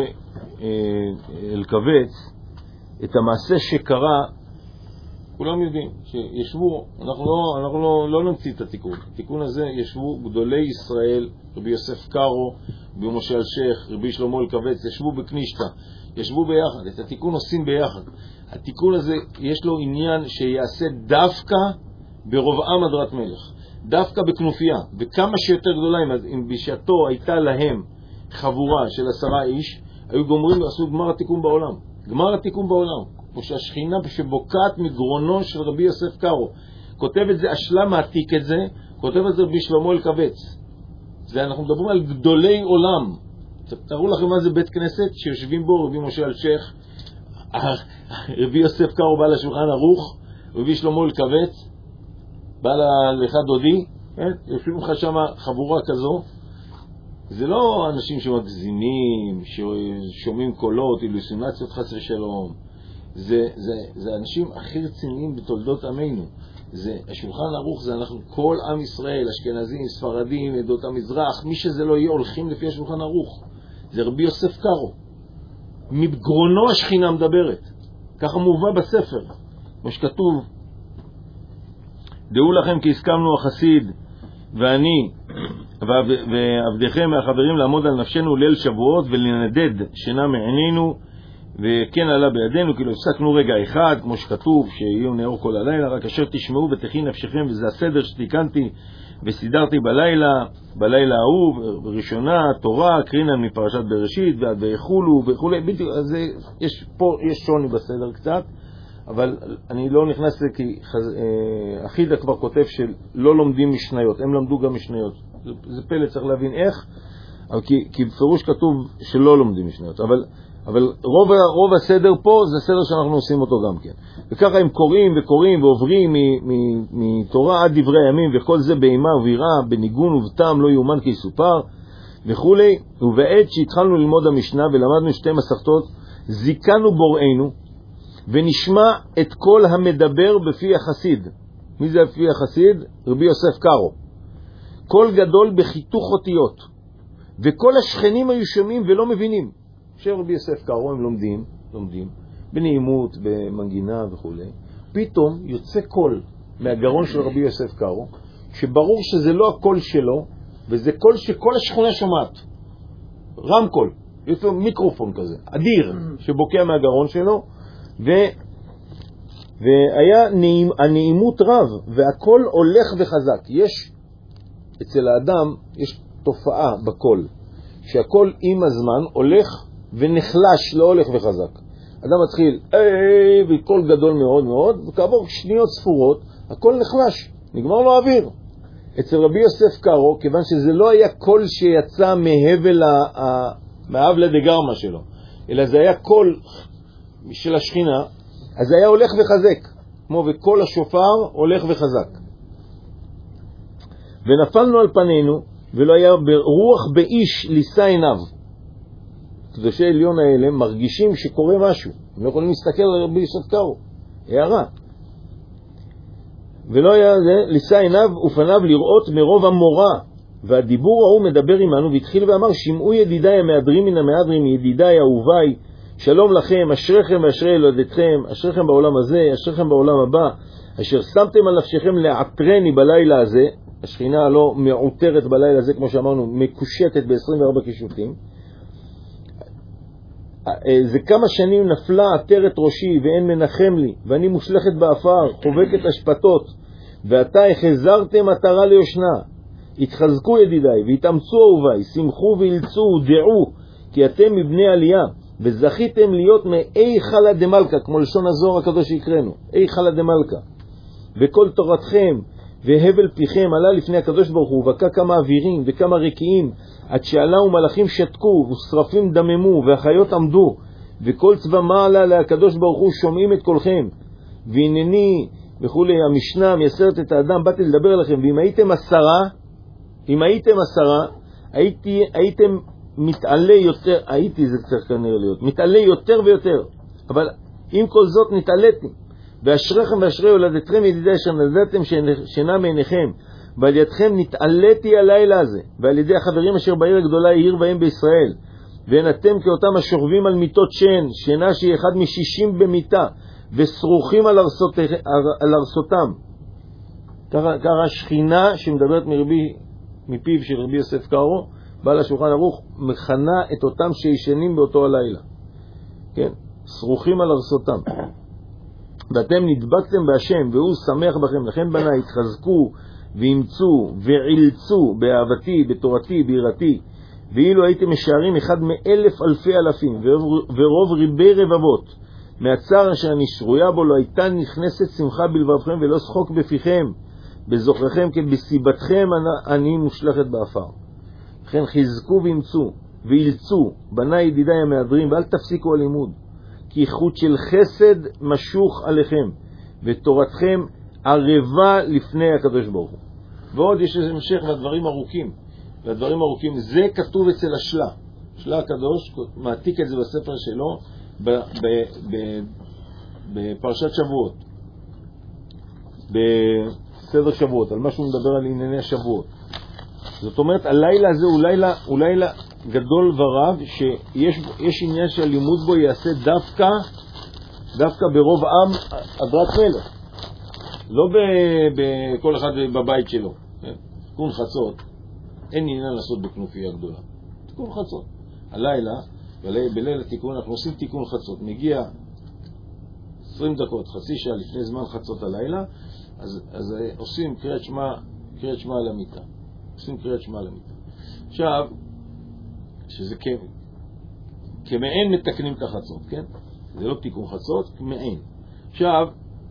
S1: אלקבץ את המעשה שקרה. כולם יודעים שישבו, אנחנו לא נמציא את התיקון. התיקון הזה ישבו גדולי ישראל, רבי יוסף קארו, רבי משה אלשיך, רבי שלמה אלקבץ, ישבו בקנישתא, ישבו ביחד, את התיקון עושים ביחד. התיקון הזה יש לו עניין שיעשה דווקא ברובעם הדרת מלך, דווקא בכנופיה, וכמה שיותר גדולה, אם בשעתו הייתה להם חבורה של 10 איש, היו גומרים ועשו גמר התיקון בעולם. גמר התיקון בעולם. כמו שהשכינה שבוקעת מגרונו של רבי יוסף קארו. כותב את זה, השלה מעתיק את זה, כותב את זה רבי שלמה אלקבץ. אנחנו מדברים על גדולי עולם. תראו לכם מה זה בית כנסת שיושבים בו רבי משה אלשיך, רבי יוסף קארו בא לשולחן ערוך, רבי שלמה אלקבץ, בא לך דודי, יושבים לך שם חבורה כזו. זה לא אנשים שמגזימים, ששומעים קולות, אילוסינציות חס ושלום. זה האנשים הכי רציניים בתולדות עמנו. זה השולחן ערוך, זה אנחנו כל עם ישראל, אשכנזים, ספרדים, עדות המזרח, מי שזה לא יהיה, הולכים לפי השולחן ערוך. זה רבי יוסף קארו. מגרונו השכינה מדברת. ככה מובא בספר. כמו שכתוב, דעו לכם כי הסכמנו החסיד ואני ועבדיכם מהחברים לעמוד על נפשנו ליל שבועות ולנדד שינה מעינינו, וכן עלה בידינו, כאילו הפסקנו רגע אחד, כמו שכתוב, שיהיו נאור כל הלילה, רק אשר תשמעו ותכין נפשכם, וזה הסדר שתיקנתי וסידרתי בלילה ההוא, בראשונה, תורה, קרינה מפרשת בראשית, ועד ויחולו וכו'. בדיוק, אז יש שוני בסדר קצת, אבל אני לא נכנס לזה, כי אחידה כבר כותב שלא לומדים משניות, הם למדו גם משניות. זה פלא, צריך להבין איך, כי בפירוש כתוב שלא לומדים משניות, אבל רוב הסדר פה זה הסדר שאנחנו עושים אותו גם כן. וככה הם קוראים ועוברים מתורה עד דברי הימים, וכל זה באימה וביראה, בניגון ובטעם לא יאומן כי יסופר וכו'. ובעת שהתחלנו ללמוד המשנה ולמדנו 2 מסכתות, זיכנו בוראנו ונשמע את כל המדבר בפי החסיד. מי זה בפי החסיד? רבי יוסף קארו. קול גדול בחיתוך אותיות, וכל השכנים היו שומעים ולא מבינים. רבי יוסף קארו הם לומדים בנעימות, במנגינה וכו'. פתאום יוצא קול מהגרון של רבי יוסף קארו, שברור שזה לא הקול שלו, וזה קול שכל השכונה שומעת. רמקול, יש לו מיקרופון כזה, אדיר, שבוקע מהגרון שלו, והיה הנעימות רב, והכל הולך וחזק. יש אצל האדם, יש תופעה בכל, שהכל עם הזמן הולך ונחלש, לא הולך וחזק. אדם מתחיל, וקול גדול מאוד מאוד, וכעבור שניות ספורות, הכל נחלש, נגמר לו אוויר. אצל רבי יוסף קארו, כיוון שזה לא היה קול שיצא מהבל מהאבלה דגרמה שלו, אלא זה היה קול של השכינה, אז זה היה הולך וחזק, כמו וקול השופר הולך וחזק. ונפלנו על פנינו, ולא היה רוח באיש לישא עיניו. קדושי עליון האלה מרגישים שקורה משהו, הם לא יכולים להסתכל על רבי יוסף קארו, הערה. ולא היה זה, לישא עיניו ופניו לראות מרוב המורה, והדיבור ההוא מדבר עמנו, והתחיל ואמר, שמעו ידידיי המהדרים מן המהדרים, ידידיי אהוביי, שלום לכם, אשריכם ואשרי ילדתכם, אשריכם בעולם הזה, אשריכם בעולם הבא, אשר שמתם על נפשכם לעטרני בלילה הזה, השכינה לא מעוטרת בלילה הזה, כמו שאמרנו, מקושטת ב-24 קישוטים. זה כמה שנים נפלה עטרת ראשי ואין מנחם לי, ואני מושלכת באפר, חובקת השפטות, ועתה החזרתם עטרה ליושנה. התחזקו ידידיי והתאמצו אהוביי, שמחו וילצו ודעו, כי אתם מבני עלייה, וזכיתם להיות מאי חלה דמלכה, כמו לשון הזוהר הקדוש שיקרנו, אי חלה דמלכה. וכל תורתכם והבל פיכם עלה לפני הקדוש ברוך הוא, ובקע כמה אווירים וכמה רקיעים, עד שעלה ומלאכים שתקו, ושרפים דממו, והחיות עמדו, וכל צבא מעלה להקדוש ברוך הוא שומעים את קולכם. והנני וכולי, המשנה מייסרת את האדם, באתי לדבר עליכם, ואם הייתם 10, הייתם מתעלה יותר, זה צריך כנראה להיות, מתעלה יותר ויותר, אבל עם כל זאת נתעליתם. ואשריכם ואשרי יולדתכם ידידי אשר נדדתם שינה מעיניכם, ועל ידכם נתעליתי הלילה הזה, ועל ידי החברים אשר בעיר הגדולה העיר בהם בישראל, ואין אתם כאותם השוכבים על מיטות שינה שהיא אחד מ60 במיטה, וסרוכים על ארסותם. ככה שכינה שמדברת מפיו של רבי יוסף קארו, בעל השולחן ערוך, מכנה את אותם שישנים באותו הלילה. כן? סרוכים על ארסותם. ואתם נדבקתם בהשם, והוא שמח בכם, לכן בניי התחזקו ואימצו ועילצו באהבתי, בתורתי, ביראתי, ואילו הייתם משערים אחד מ1,000 אלפי אלפים, ורוב ריבי רבבות, מהצער אשר אני שרויה בו לא הייתה נכנסת שמחה בלבבכם ולא שחוק בפיכם, בזוכרכם כי בסיבתכם אני מושלכת באפר. לכן חזקו ואימצו ואילצו, בניי ידידיי המהדרים, ואל תפסיקו הלימוד, כי חוט של חסד משוך עליכם, ותורתכם ערבה לפני הקדוש ברוך הוא. ועוד יש איזה המשך והדברים ארוכים, זה כתוב אצל השלה. השלה הקדוש מעתיק את זה בספר שלו בפרשת שבועות, בסדר שבועות, על מה שהוא מדבר על ענייני השבועות. זאת אומרת, הלילה הזה הוא לילה גדול ורב, שיש עניין שהלימוד בו יעשה דווקא ברוב עם הדרת מלך, לא בכל אחד בבית שלו. תיקון חצות אין עניין לעשות בכנופיה גדולה, תיקון חצות הלילה, בליל התיקון אנחנו עושים תיקון חצות, מגיע 20 דקות, חצי שעה לפני זמן חצות הלילה, אז עושים קריאת שמע על המיטה, עכשיו שזה כמעין מתקנים את החצות, כן? זה לא תיקון חצות, כמעין. עכשיו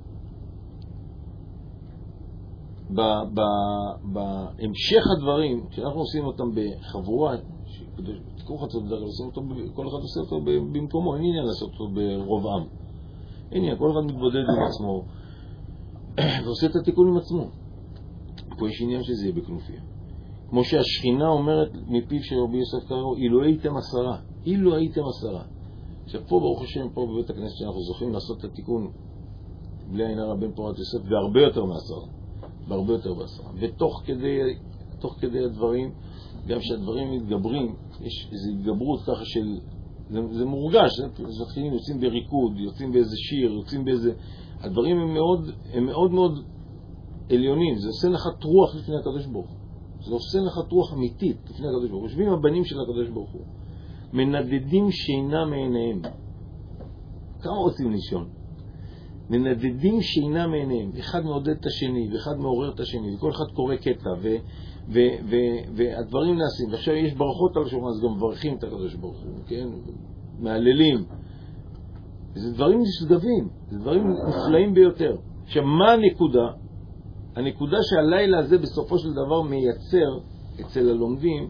S1: בהמשך הדברים, כשאנחנו עושים אותם בחבורה, תיקון חצות עושים אותו, כל אחד עושה אותו במקומו, אין עניין לעשות אותו ברוב עם, אין עניין, כל אחד מתבודד עם עצמו ועושה את התיקון עם עצמו. פה יש עניין שזה יהיה בכנופיה, כמו שהשכינה אומרת מפיו של רבי יוסף קארו, אילו הייתם 10. עכשיו פה ברוך השם, פה בבית הכנסת שאנחנו זוכים לעשות את התיקון בלי עין הרע בן פורת יוסף, והרבה יותר מ10, ותוך כדי הדברים, גם שהדברים מתגברים, יש איזו התגברות ככה של, זה מורגש, זכינים יוצאים בריקוד, יוצאים באיזה שיר, יוצאים באיזה, הדברים הם מאוד מאוד עליונים, זה עושה נחת רוח לפני הקדוש ברוך הוא, זה עושה נחת רוח אמיתית לפני הקדוש ברוך הוא, יושבים הבנים של הקדוש ברוך הוא, מנדדים שינה מעיניהם, כמה רוצים לישון? מנדדים שינה מעיניהם, אחד מעודד את השני, ואחד מעורר את השני, וכל אחד קורא קטע, והדברים נעשים. ועכשיו יש ברכות על השולחן, אז גם מברכים את הקדוש ברוך הוא, כן? מעללים. זה דברים נשגבים, זה דברים נפלאים ביותר. עכשיו, מה הנקודה? הנקודה שהלילה הזה בסופו של דבר מייצר אצל הלומדים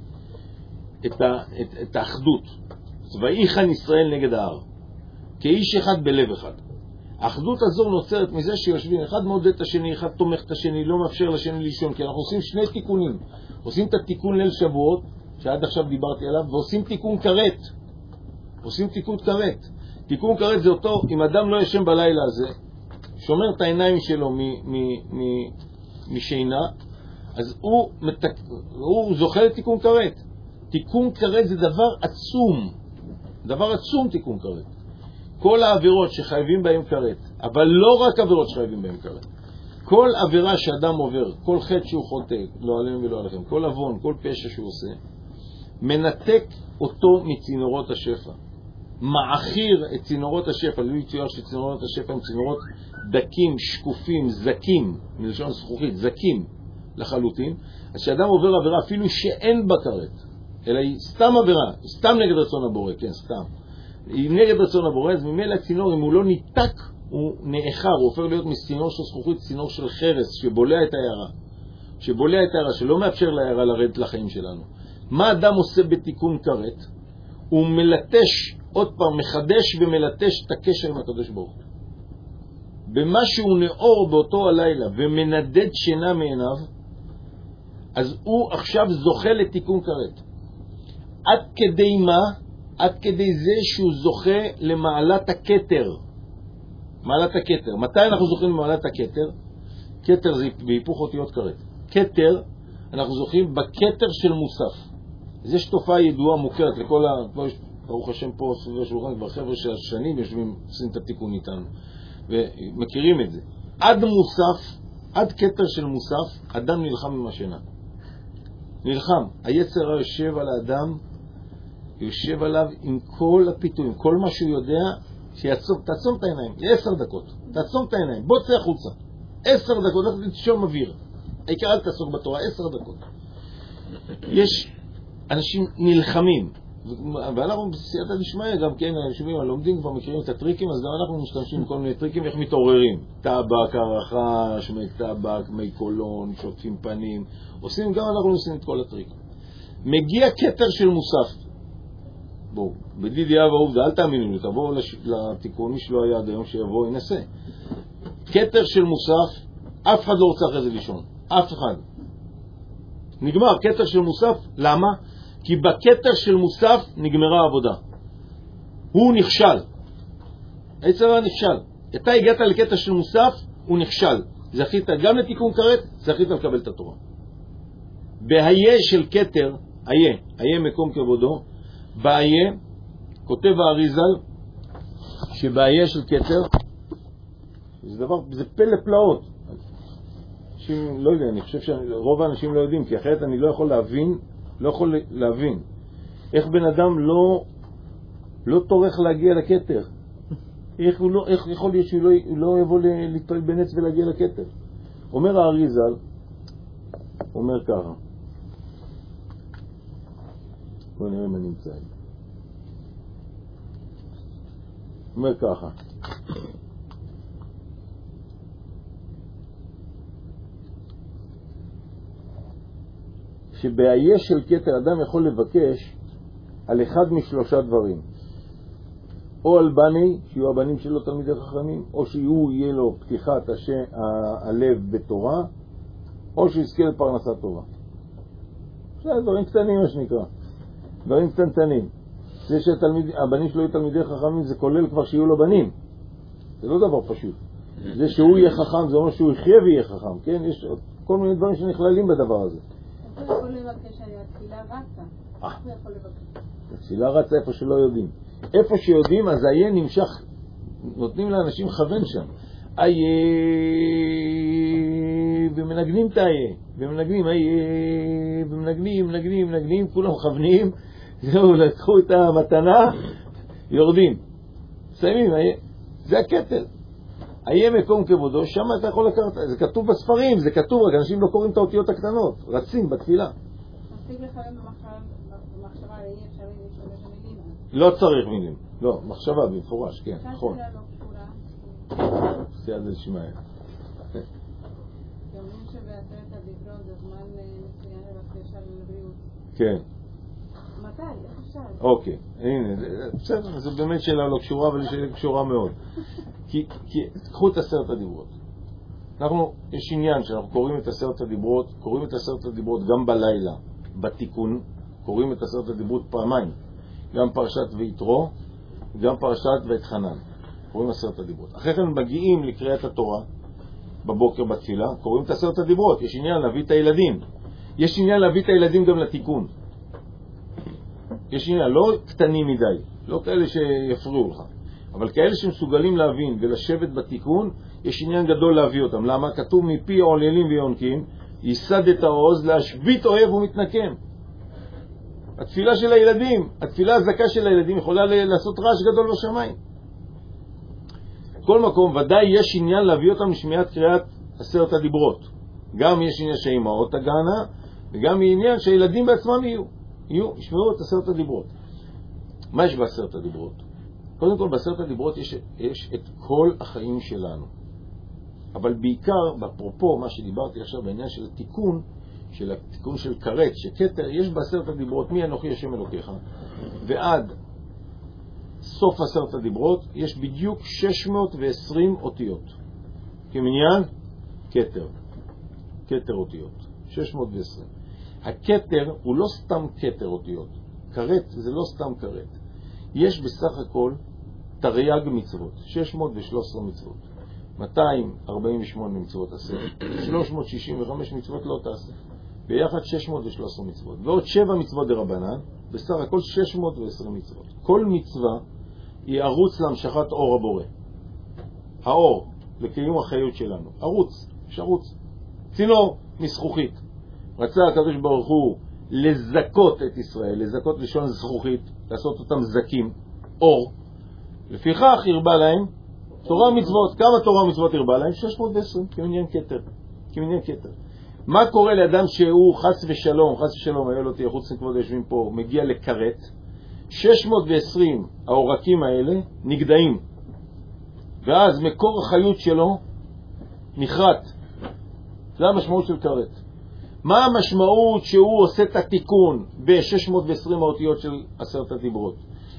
S1: את האחדות. ויחן ישראל נגד ההר, כאיש אחד בלב אחד. האחדות הזו נוצרת מזה שיושבים, אחד מעודד את השני, אחד תומך את השני, לא מאפשר לשני לישון, כי אנחנו עושים שני תיקונים. עושים את התיקון ליל שבועות, שעד עכשיו דיברתי עליו, ועושים תיקון כרת. עושים תיקון כרת. תיקון כרת זה אותו, אם אדם לא ישן בלילה הזה, שומר את העיניים שלו משינה, אז הוא זוכה לתיקון כרת. תיקון כרת זה דבר עצום. דבר עצום תיקון כרת. כל העבירות שחייבים בהם כרת, אבל לא רק עבירות שחייבים בהם כרת. כל עבירה שאדם עובר, כל חטא שהוא חוטא, לא עלינו ולא עליכם, כל עוון, כל פשע שהוא עושה, מנתק אותו מצינורות השפע. מעכיר את צינורות השפע, לא יצויר שצינורות השפע הם צינורות דקים, שקופים, זקים, מלשון זכוכית, זקים לחלוטין. אז שאדם עובר עבירה אפילו שאין בה כרת, אלא היא סתם עבירה, סתם נגד רצון הבורא, כן, סתם. היא נגד רצון הבורא, אז ממילא הצינור, אם הוא לא ניתק, הוא נאחר, הוא הופך להיות מצינור של זכוכית, צינור של חרס, שבולע את ההערה. שבולע את ההערה, שלא מאפשר להערה לרדת לחיים שלנו. מה אדם עושה בתיקון כרת? הוא מלטש, עוד פעם, מחדש ומלטש את הקשר עם הקדוש ברוך הוא. במה שהוא נאור באותו הלילה ומנדד שינה מעיניו, אז הוא עכשיו זוכה לתיקון כרת. עד כדי מה? עד כדי זה שהוא זוכה למעלת הכתר. מעלת הכתר. מתי אנחנו זוכים למעלת הכתר? כתר זה בהיפוך אותיות כרת. כתר, אנחנו זוכים בכתר של מוסף. אז יש תופעה ידועה מוכרת לכל ברוך השם פה סביב השולחן, כבר חבר'ה של השנים יושבים, עושים את התיקון איתנו, ומכירים את זה. עד מוסף, עד כתר של מוסף, אדם נלחם עם השינה. נלחם. היצר יושב על האדם, יושב עליו עם כל הפיתויים, כל מה שהוא יודע, תעצום את העיניים, 10 דקות, תעצום את העיניים, בוא צא החוצה, 10 דקות, לא תשום אוויר, העיקר אל תעסוק בתורה, 10 דקות. יש אנשים נלחמים, ואנחנו בסייעתא דשמיא גם כן, היושבים הלומדים כבר מכירים את הטריקים, אז גם אנחנו משתמשים בכל מיני טריקים, איך מתעוררים, טבק, הרחה, שמק טבק, מי קולון, שוטפים פנים, עושים, גם אנחנו עושים את כל הטריקים. מגיע כתר של מוסף, בואו, בדידי אהב העובדה, אל תאמינו לי, תבואו לתיקון, מי שלא היה עד היום שיבוא, ינסה. כתר של מוסף, אף אחד לא רוצה אחרי זה לישון, אף אחד. נגמר, כתר של מוסף, למה? כי בכתר של מוסף נגמרה העבודה. הוא נכשל. היצר נכשל. אתה הגעת לכתר של מוסף, הוא נכשל. זכית גם לתיקון כרת, זכית לקבל את התורה. בהיה של כתר, היה מקום כבודו, בהיה, כותב האריזל, שבהיה של כתר, זה פלא פלאות. אנשים לא יודעים, אני חושב שרוב האנשים לא יודעים, כי אחרת אני לא יכול להבין איך בן אדם לא תורך להגיע לכתר. איך יכול להיות שהוא לא יבוא להתפלל בנץ ולהגיע לכתר? אומר האריזל, אומר ככה, בוא נראה מה נמצא. אומר ככה, שבהיה של כתר אדם יכול לבקש על אחד משלושה דברים, או על בני, שיהיו הבנים שלו תלמידי חכמים, או שיהיה לו פתיחת הלב בתורה, או שיזכה לפרנסת טובה. זה דברים קטנים מה שנקרא, דברים קטנטנים. זה שהבנים שלו יהיו תלמידי חכמים זה כולל כבר שיהיו לו בנים, זה לא דבר פשוט. זה שהוא יהיה חכם זה אומר שהוא יחיה ויהיה חכם, כן? יש כל מיני דברים שנכללים בדבר הזה.
S3: הוא יכול לבקש על התפילה רצה. הוא יכול לבקש.
S1: התפילה רצה איפה שלא יודעים. איפה שיודעים, אז היה נמשך, נותנים לאנשים לכוון שם. ומנגנים את ומנגנים, ומנגנים, כולם מכוונים, זהו, לקחו את המתנה, יורדים. סיימים, זה הכתר. היה מקום כבודו, שם אתה יכול לקחת, זה כתוב בספרים, זה כתוב, רק אנשים לא קוראים את האותיות הקטנות, רצים בתפילה.
S3: מספיק לחלם במחשבה, אי אפשר להשתמש במילים.
S1: לא צריך מילים, לא, מחשבה במפורש, כן, נכון.
S3: שאלה לא קשורה.
S1: סייעתא דשמיא.
S3: אומרים שבעשרת הדיברות זה זמן מצוין לבקש על בריאות.
S1: כן.
S3: מתי? איך אפשר?
S1: אוקיי, הנה, בסדר, זו באמת שאלה לא קשורה, אבל היא שאלה קשורה מאוד. כי קחו את 10 הדיברות. יש עניין שאנחנו קוראים את 10 הדיברות, קוראים את 10 הדיברות גם בלילה, בתיקון, קוראים את 10 הדיברות פעמיים, גם פרשת ויתרו, גם פרשת ואת חנן, קוראים 10 הדיברות. אחרי כן מגיעים לקריאת התורה, בבוקר בתפילה, קוראים את 10 הדיברות, יש עניין להביא את הילדים, יש עניין להביא את הילדים גם לתיקון. יש עניין, לא קטנים מדי, לא כאלה שיפריעו לך, אבל כאלה שמסוגלים להבין ולשבת בתיקון, יש עניין גדול להביא אותם. למה? כתוב מפי עוללים ויונקים, ייסד את העוז להשבית אוהב ומתנקם. התפילה של הילדים, התפילה הזקה של הילדים יכולה לעשות רעש גדול בשמיים. כל מקום, ודאי יש עניין להביא אותם לשמיעת קריאת 10 הדיברות. גם יש עניין שהאימהות תגענה, וגם עניין שהילדים בעצמם ישמעו את 10 הדיברות. מה יש ב10 הדיברות? קודם כל, ב10 הדיברות יש את כל החיים שלנו. אבל בעיקר, בפרופו, מה שדיברתי עכשיו בעניין של התיקון, של כרת, שכתר, יש ב10 הדיברות, מי אנוכי השם אלוקיך, ועד סוף 10 הדיברות, יש בדיוק 620 אותיות. כמניין, כתר. כתר אותיות. 620. הכתר הוא לא סתם כתר אותיות. כרת זה לא סתם כרת. יש בסך הכל תרי"ג מצוות, 613 מצוות. 248 מצוות עשה, 365 מצוות לא תעשה. ביחד 613 מצוות. ועוד 7 מצוות דרבנן, בסך הכל 620 מצוות. כל מצווה היא ערוץ להמשכת אור הבורא. האור, לקיום החיות שלנו. ערוץ, יש ערוץ. צינור מזכוכית. רצה הקדוש ברוך הוא לזכות את ישראל, לזכות לשון זכוכית, לעשות אותם זקים, אור. לפיכך הרבה להם תורה ומצוות. כמה תורה ומצוות הרבה להם? 620, כמניין כתר. כמניין כתר. מה קורה לאדם שהוא חס ושלום, היה לו תהיה חוץ לכבוד יושבים פה, מגיע לקרת, 620 העורקים האלה נגדעים, ואז מקור החיות שלו נחרט. זה המשמעות של קרת. מה המשמעות שהוא עושה את התיקון ב-620 האותיות של 10 הדיברות?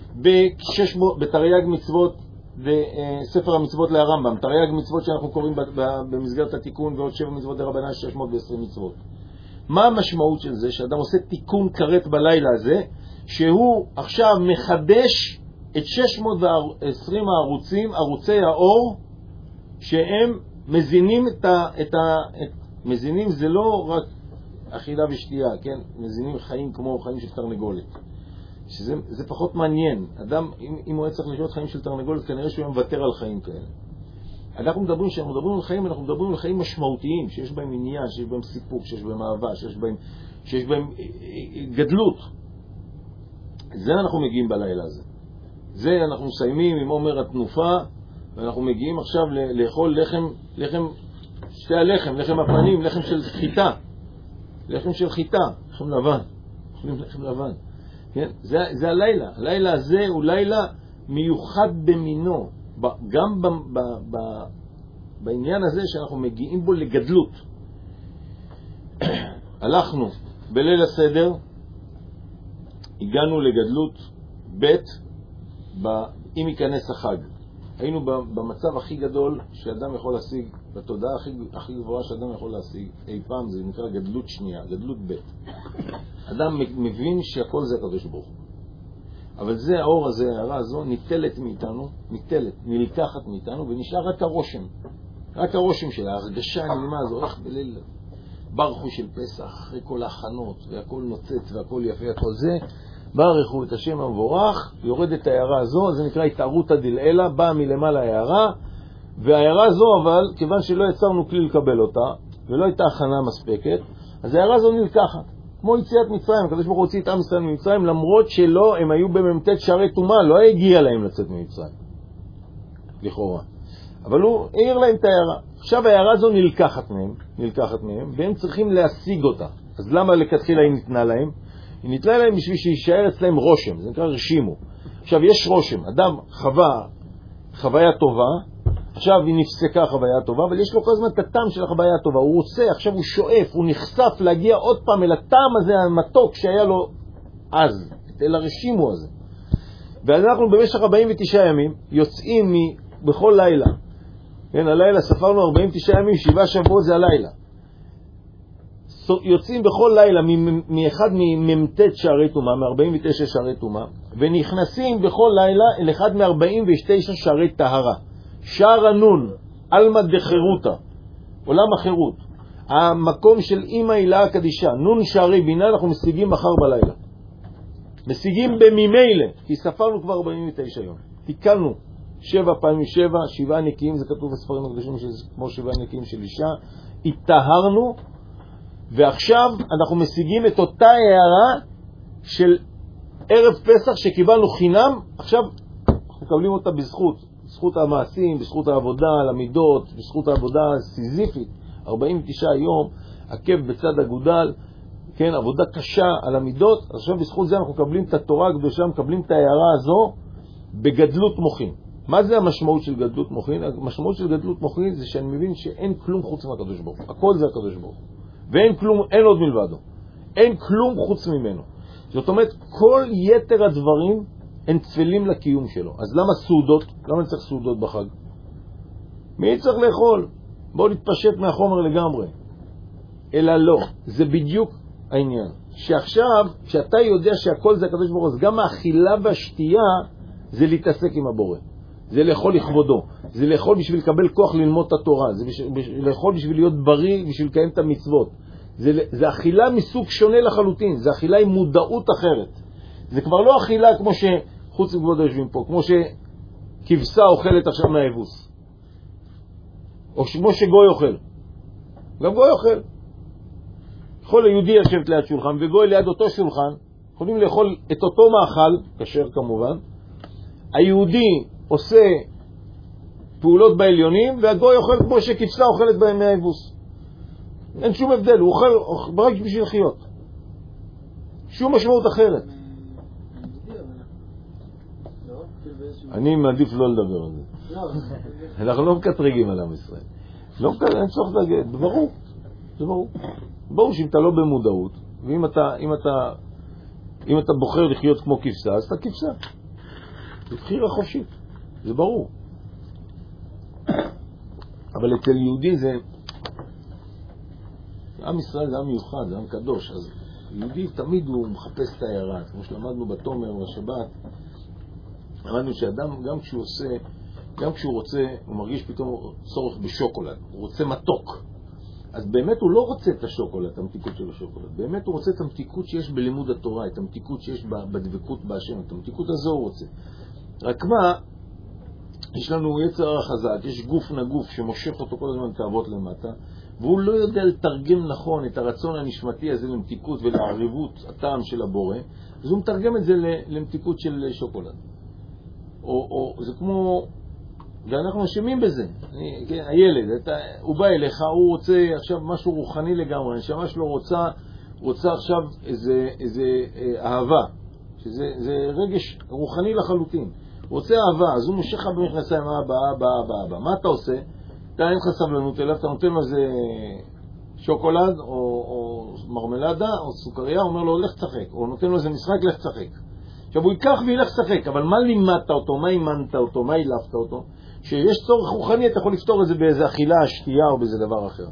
S1: בתרי"ג מצוות, בספר המצוות להרמב"ם, תרי"ג מצוות שאנחנו קוראים במסגרת התיקון, ועוד 7 מצוות דרבנן, 620 מצוות. מה המשמעות של זה? שאדם עושה תיקון כרת בלילה הזה, שהוא עכשיו מחדש את 620 הערוצים, ערוצי האור, שהם מזינים מזינים זה לא רק אכילה ושתייה, כן? מזינים חיים כמו חיים של תרנגולת. שזה פחות מעניין. אדם, אם הוא צריך לחיות חיים של תרנגולת, כנראה שהוא מוותר על חיים כאלה. אנחנו מדברים על חיים, אנחנו מדברים על חיים משמעותיים, שיש בהם עניין, שיש בהם סיפוק, שיש בהם אהבה, שיש בהם גדלות. זה אנחנו מגיעים בלילה הזה. זה אנחנו מסיימים עם עומר התנופה, ואנחנו מגיעים עכשיו לאכול שתי הלחם, לחם הפנים, לחם של חיטה. לחם של חיטה, לחם לבן. אוכלים לחם לבן. כן? זה הלילה. הלילה הזה הוא לילה מיוחד במינו. גם בעניין הזה שאנחנו מגיעים בו לגדלות. הלכנו בליל הסדר, הגענו לגדלות אם ייכנס החג. היינו במצב הכי גדול שאדם יכול להשיג, בתודעה הכי גבוהה שאדם יכול להשיג אי פעם, זה נקרא גדלות שנייה, גדלות ב'. אדם מבין שהכל זה הקדוש ברוך הוא. אבל זה האור הזה, ההערה הזו, ניטלת מאיתנו, נלקחת מאיתנו, ונשאר רק הרושם. רק הרושם של ההרגשה הנעימה הזו, איך בליל ברכו של פסח, אחרי כל ההכנות, והכל נוצץ והכל יפה, הכל זה, ברכו את השם המבורך, יורדת ההערה הזו, זה נקרא התערותא דלעילא, באה מלמעלה ההערה, וההערה הזו, אבל כיוון שלא יצרנו כלי לקבל אותה, ולא הייתה הכנה מספקת, אז ההערה הזו נלקחת. כמו יציאת מצרים, הקדוש ברוך הוא הוציא את עם ישראל ממצרים, למרות שלא, הם היו במ"ט שערי טומאה, לא הגיע להם לצאת ממצרים, לכאורה. אבל הוא העיר להם את ההערה. עכשיו ההערה הזו נלקחת מהם, והם צריכים להשיג אותה. אז למה לכתחילה היא ניתנה להם? היא ניתנה להם בשביל שישאר אצלהם רושם, זה נקרא רשימו. עכשיו יש רושם, אדם חוויה טובה, עכשיו היא נפסקה החוויה הטובה, אבל יש לו כל הזמן את הטעם של החוויה הטובה. הוא רוצה, עכשיו הוא שואף, הוא נחשף להגיע עוד פעם אל הטעם הזה המתוק שהיה לו אז, אל הרשימו הזה. ואז אנחנו במשך 49 ימים יוצאים בכל לילה. כן, הלילה ספרנו 49 ימים, 7 שבועות זה הלילה. יוצאים בכל לילה מאחד מממתת שערי תומה, מ-49 שערי תומה, ונכנסים בכל לילה אל אחד מ-49 שערי טהרה. שער הנון, אלמא דחירותה, עולם החירות. המקום של אמא הילה הקדישה, נון שערי בינה, אנחנו משיגים מחר בלילה. משיגים בממילא, כי ספרנו כבר 49 יום. תיקלנו 7 פעמים 7 נקיים, זה כתוב בספרים הקדושים כמו 7 נקיים של אישה. התטהרנו, ועכשיו אנחנו משיגים את אותה הערה של ערב פסח שקיבלנו חינם, עכשיו אנחנו מקבלים אותה בזכות המעשים, בזכות העבודה על המידות, בזכות העבודה הסיזיפית, 49 יום, עקב בצד אגודל, כן, עבודה קשה על המידות. עכשיו בזכות זה אנחנו מקבלים את התורה הקדושה, מקבלים את ההערה הזו בגדלות מוחין. מה זה המשמעות של גדלות מוחין? המשמעות של גדלות מוחין זה שאני מבין שאין כלום חוץ מהקדוש ברוך הוא. הכל זה הקדוש ברוך הוא. ואין כלום, אין עוד מלבדו. אין כלום חוץ ממנו. זאת אומרת, כל יתר הדברים הם צפלים לקיום שלו. אז למה סעודות? למה אני צריך סעודות בחג? מי צריך לאכול? בואו נתפשט מהחומר לגמרי. אלא לא. זה בדיוק העניין. שעכשיו, כשאתה יודע שהכל זה הקדוש ברוך הוא, אז גם האכילה והשתייה זה להתעסק עם הבורא. זה לאכול לכבודו. זה לאכול בשביל לקבל כוח ללמוד את התורה. זה לאכול בשביל להיות בריא, בשביל לקיים את המצוות. זה אכילה מסוג שונה לחלוטין. זה אכילה עם מודעות אחרת. זה כבר לא אכילה כמו שחוץ מכבודו יושבים פה, כמו שכבשה אוכלת עכשיו מהאבוס. או כמו שגוי אוכל. גם גוי אוכל. יכול היהודי לשבת ליד שולחן וגוי ליד אותו שולחן. יכולים לאכול את אותו מאכל, כשר כמובן. היהודי עושה פעולות בעליונים, והגוי אוכל כמו שכבשה אוכלת בהם מהאבוס. אין שום הבדל, הוא אוכל רק בשביל לחיות. שום משמעות אחרת. אני מעדיף לא לדבר על זה. אנחנו לא מקטרגים על עם ישראל. אין צורך להגיד, זה ברור. זה ברור. ברור שאם אתה לא במודעות, ואם אתה בוחר לחיות כמו כבשה, אז אתה כבשה. זה בחירה חופשית. זה ברור. אבל אצל יהודי זה... עם ישראל זה עם מיוחד, זה עם קדוש. אז יהודי תמיד הוא מחפש את ההערה. כמו שלמדנו בתומר ובשבת, למדנו שאדם גם כשהוא רוצה, הוא מרגיש פתאום צורך בשוקולד. הוא רוצה מתוק. אז באמת הוא לא רוצה את השוקולד, את המתיקות של השוקולד. באמת הוא רוצה את המתיקות שיש בלימוד התורה, את המתיקות שיש בדבקות בהשם, את המתיקות הזו הוא רוצה. רק מה, יש לנו יצר חזק, יש גוף נגוף שמושך אותו כל הזמן תאוות למטה, והוא לא יודע לתרגם נכון את הרצון הנשמתי הזה למתיקות ולעריבות הטעם של הבורא, אז הוא מתרגם את זה למתיקות של שוקולד. או זה כמו, ואנחנו אשמים בזה. הילד, הוא בא אליך, הוא רוצה עכשיו משהו רוחני לגמרי, הנשמה שלו רוצה עכשיו איזה אהבה, שזה רגש רוחני לחלוטין. הוא רוצה אהבה, אז הוא מושך במכנסיים, אבא. מה אתה עושה? אתה אין לך סבלנות אליו, אתה נותן לו איזה שוקולד או מרמלדה או סוכריה, הוא אומר לו, לך תשחק. או נותן לו איזה משחק, לך תשחק. עכשיו הוא ייקח וילך תשחק, אבל מה לימדת אותו, מה אימנת אותו, מה אילפת אותו? שיש צורך רוחני, אתה יכול לפתור את זה באיזה אכילה, שתייה או באיזה דבר אחר.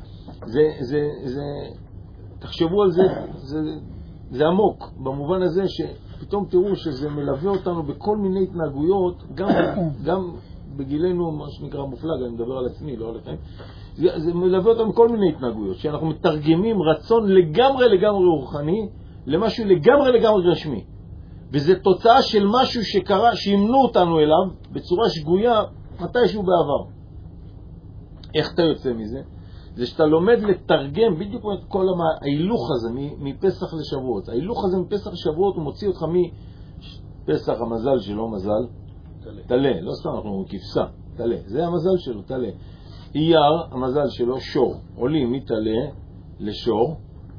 S1: תחשבו על זה, זה עמוק, במובן הזה שפתאום תראו שזה מלווה אותנו בכל מיני התנהגויות, גם בגילנו, מה שנקרא מופלג, אני מדבר על עצמי, לא עליכם, זה מלווה אותנו בכל מיני התנהגויות, שאנחנו מתרגמים רצון לגמרי רוחני, למשהו לגמרי רשמי. וזה תוצאה של משהו שקרה, שימנו אותנו אליו בצורה שגויה מתישהו בעבר. איך אתה יוצא מזה? זה שאתה לומד לתרגם בדיוק את כל ההילוך הזה מפסח לשבועות. ההילוך הזה מפסח לשבועות הוא מוציא אותך מפסח המזל שלו מזל, תלה, לא סתם אנחנו כבשה. טלה. זה המזל שלו, טלה. אייר, המזל שלו, שור. עולים מטלה לשור,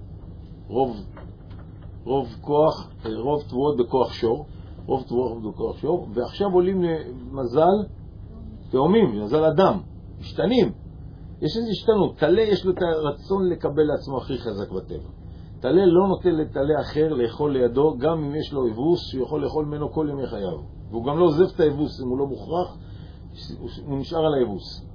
S1: רוב תבואות בכוח שור, ועכשיו עולים למזל תאומים, מזל אדם, משתנים. יש איזו השתנות. טלה יש לו את הרצון לקבל לעצמו הכי חזק בטבע. טלה לא נותן לטלה אחר לאכול לידו, גם אם יש לו אבוס, שהוא יכול לאכול ממנו כל ימי חייו. והוא גם לא עוזב את האבוס, אם הוא לא מוכרח, הוא נשאר על האבוס.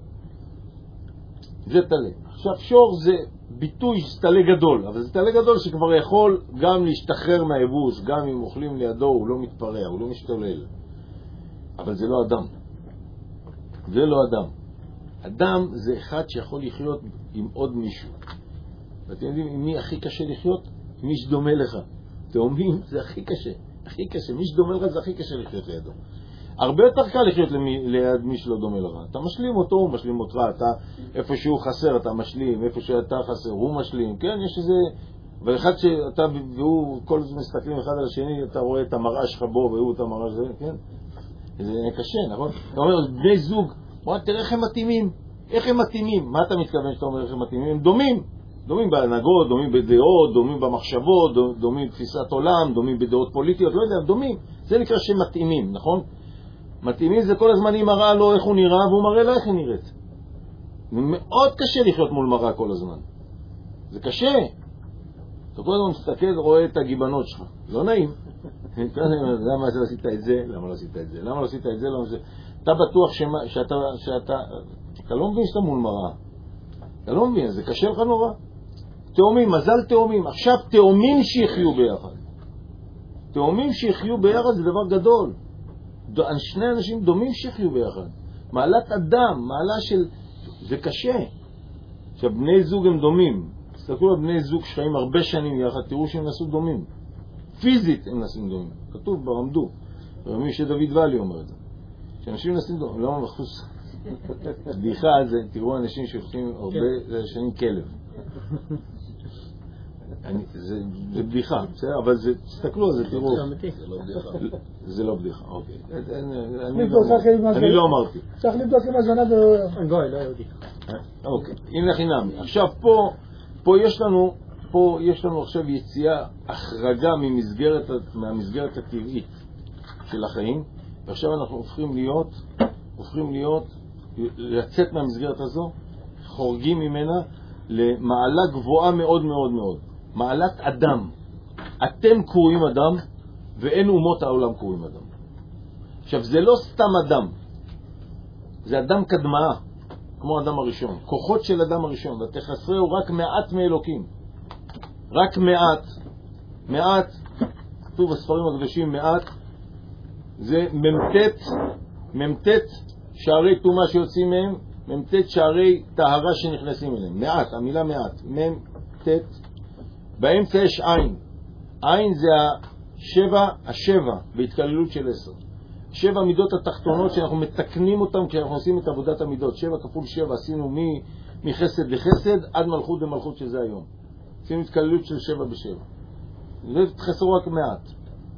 S1: זה טלה. עכשיו שור זה ביטוי טלה גדול, אבל זה טלה גדול שכבר יכול גם להשתחרר מהאבוס, גם אם אוכלים לידו, הוא לא מתפרע, הוא לא משתולל. אבל זה לא אדם. זה לא אדם. אדם זה אחד שיכול לחיות עם עוד מישהו. ואתם יודעים, עם מי הכי קשה לחיות? מי שדומה לך. תאומים זה הכי קשה. הכי קשה. מי שדומה לך זה הכי קשה לחיות לידו. הרבה יותר קל לחיות ליד מי שלא דומה לך. אתה משלים אותו, הוא משלים אותך. אתה, איפה שהוא חסר, אתה משלים. איפה שאתה חסר, הוא משלים. כן, יש איזה... ואחד שאתה והוא כל הזמן מסתכלים אחד על השני, אתה רואה את המראה שלך בו והוא את המראה שלך, כן? זה קשה, נכון? אתה אומר, בני זוג, תראה איך הם מתאימים. איך הם מתאימים? מה אתה מתכוון שאתה אומר איך הם מתאימים? הם דומים. דומים בהנהגות, דומים בדעות, דומים במחשבות, דומים בתפיסת עולם, דומים בדעות פוליטיות, לא יודע, דומים. זה נקרא שמתאימים, נכון? מתאימים זה כל הזמן היא מראה לו איך הוא נראה, והוא מראה לו איך היא נראית. זה מאוד קשה לחיות מול מראה כל הזמן. זה קשה. אתה כל הזמן מסתכל, רואה את הגיבנות שלך. לא נעים. למה לא עשית את זה? למה לא עשית את זה? למה לא עשית את זה? למה זה? אתה בטוח שאתה לא מבין שאתה מול מראה. אתה לא מבין, זה קשה לך נורא. תאומים, מזל תאומים. עכשיו תאומים שיחיו ביחד. תאומים שיחיו ביחד זה דבר גדול. שני אנשים דומים שיחיו ביחד. מעלת אדם, מעלה של... זה קשה. עכשיו, בני זוג הם דומים. תסתכלו על בני זוג שחיים הרבה שנים יחד, תראו שהם נעשו דומים. פיזית הם נעשים דומים. כתוב ברמדו. ברמי שדוד ואלי אומר את זה. שאנשים נעשים דומים. לא מחוס. בדיחה זה, תראו אנשים שהולכים הרבה שנים כלב. זה בדיחה, אבל תסתכלו על זה, תראו. זה לא בדיחה, אוקיי. אני לא אמרתי.
S2: צריך לבדוק עם הזונה בגוי, לא יהודי.
S1: אוקיי, הנה חינם. עכשיו פה יש לנו עכשיו יציאה, החרגה מהמסגרת הטבעית של החיים, ועכשיו אנחנו הופכים להיות לצאת מהמסגרת הזו, חורגים ממנה למעלה גבוהה מאוד מאוד מאוד. מעלת אדם. אתם קוראים אדם, ואין אומות העולם קוראים אדם. עכשיו, זה לא סתם אדם. זה אדם קדמה, כמו אדם הראשון. כוחות של אדם הראשון. ותחסרהו רק מעט מאלוקים. רק מעט. כתוב בספרים הקדושים מעט. זה ממתת שערי תומה שיוצאים מהם, ממתת שערי טהרה שנכנסים אליהם. מעט, המילה מעט. ממתת. באמצע יש עין. עין זה השבע בהתכללות של 10. 7 מידות התחתונות שאנחנו מתקנים אותם כשאנחנו עושים את עבודת המידות. 7 כפול 7 עשינו מחסד לחסד עד מלכות ומלכות שזה היום. עשינו התכללות של 7 ב7. זה חסרו רק מעט.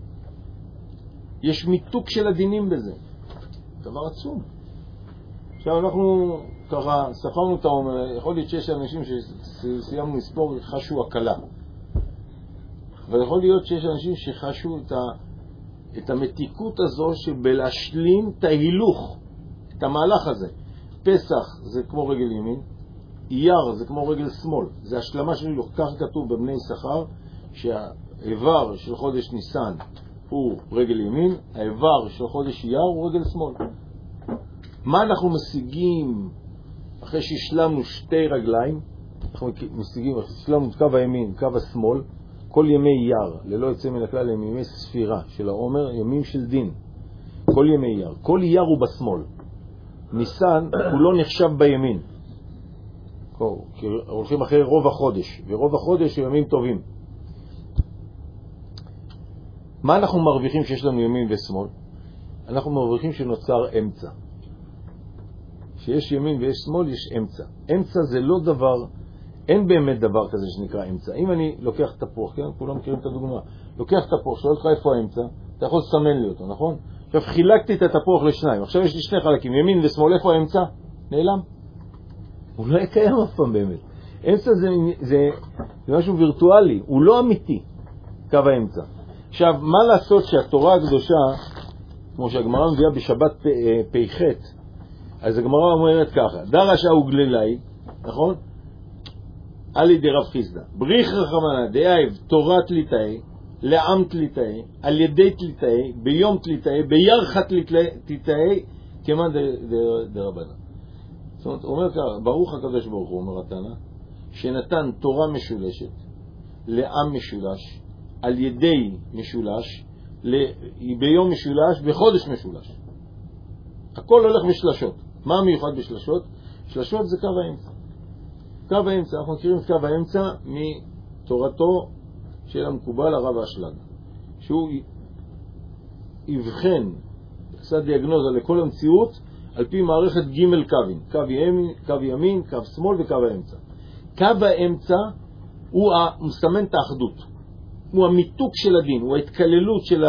S1: יש מיתוק של הדינים בזה. דבר עצום. עכשיו אנחנו ככה ספרנו את העומר, יכול להיות שיש אנשים שסיימנו לספור חשו הקלה. אבל יכול להיות שיש אנשים שחשו את המתיקות הזו שבלהשלים את ההילוך, את המהלך הזה. פסח זה כמו רגל ימין, אייר זה כמו רגל שמאל, זה השלמה של הילוך. כך כתוב בבני שכר שהאיבר של חודש ניסן הוא רגל ימין, האיבר של חודש אייר הוא רגל שמאל. מה אנחנו משיגים אחרי שהשלמנו שתי רגליים? אנחנו משיגים, השלמנו את קו הימין, קו השמאל, כל ימי אייר, ללא יוצא מן הכלל, הם ימי ספירה של העומר, ימים של דין. כל ימי אייר. כל אייר הוא בשמאל. ניסן הוא לא נחשב בימין. כי הולכים אחרי רוב החודש, ורוב החודש הוא ימים טובים. מה אנחנו מרוויחים שיש לנו ימין ושמאל? אנחנו מרוויחים שנוצר אמצע. שיש ימין ויש שמאל, יש אמצע. אמצע זה לא דבר, אין באמת דבר כזה שנקרא אמצע. אם אני לוקח תפוח, כן? כולם מכירים את הדוגמה. לוקח תפוח, שואל לך איפה האמצע, אתה יכול לסמן לי אותו, נכון? עכשיו חילקתי את התפוח לשניים, עכשיו יש לי שני חלקים, ימין ושמאל, איפה האמצע? נעלם. הוא לא יקיים אף פעם באמת. אמצע זה משהו וירטואלי, הוא לא אמיתי, קו האמצע. עכשיו, מה לעשות שהתורה הקדושה, כמו שהגמרא מביאה בשבת פ"ח, אז הגמרא אומרת ככה, דרש אוגללי, נכון? עלי דרב חיסדא, בריך רחמנא דאייב תורה תליטאי, לעם תליטאי, על ידי תליטאי, ביום תליטאי, בירחת תליטאי, כמאן דרבנן. זאת אומרת, הוא אומר ככה, ברוך הקדוש ברוך הוא, אומר התנא, שנתן תורה משולשת לעם משולש, על ידי משולש, ביום משולש, בחודש משולש. הכל הולך בשלשות. מה המיוחד בשלשות? שלשות זה קו האמצע. קו האמצע, אנחנו מכירים את קו האמצע מתורתו של המקובל הרב אשלג, שהוא יבחן, עשה דיאגנוזה לכל המציאות על פי מערכת ג' קווים, קו ימין, קו שמאל וקו האמצע. קו האמצע הוא מסמן את האחדות, הוא המיתוק של הדין, הוא ההתקללות של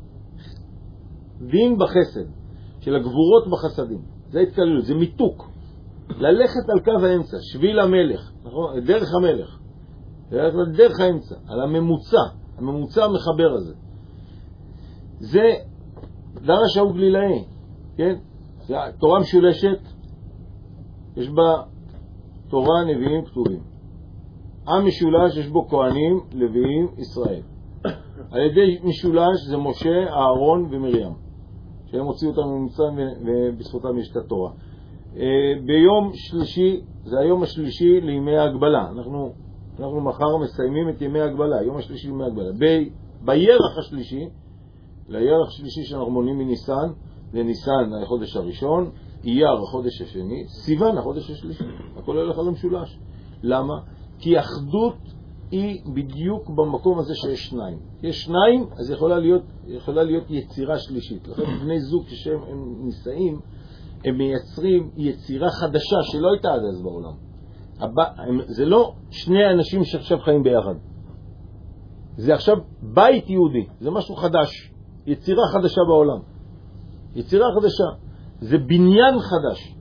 S1: הדין בחסד, של הגבורות בחסדים. זה ההתקללות, זה מיתוק. ללכת על קו האמצע, שביל המלך, נכון? דרך המלך. ללכת דרך האמצע, על הממוצע המחבר הזה. זה דרש אוגללי, כן? זה תורה משולשת, יש בה תורה, נביאים, כתובים. עם משולש יש בו כהנים, לוויים, ישראל. על ידי משולש זה משה, אהרון ומרים, שהם הוציאו אותם ממצרים ובזכותם יש את התורה. ביום שלישי, זה היום השלישי לימי ההגבלה. אנחנו מחר מסיימים את ימי ההגבלה, יום השלישי לימי ההגבלה. בירח השלישי, לירח השלישי שאנחנו מונים מניסן, זה ניסן החודש הראשון, אייר החודש השני, סיוון החודש השלישי. הכל הולך על המשולש. למה? כי אחדות היא בדיוק במקום הזה שיש שניים. יש שניים, אז יכולה להיות יצירה שלישית. לכן בני זוג כשהם נישאים, הם מייצרים יצירה חדשה שלא הייתה עד אז בעולם. זה לא שני אנשים שעכשיו חיים ביחד. זה עכשיו בית יהודי. זה משהו חדש. יצירה חדשה בעולם. יצירה חדשה. זה בניין חדש.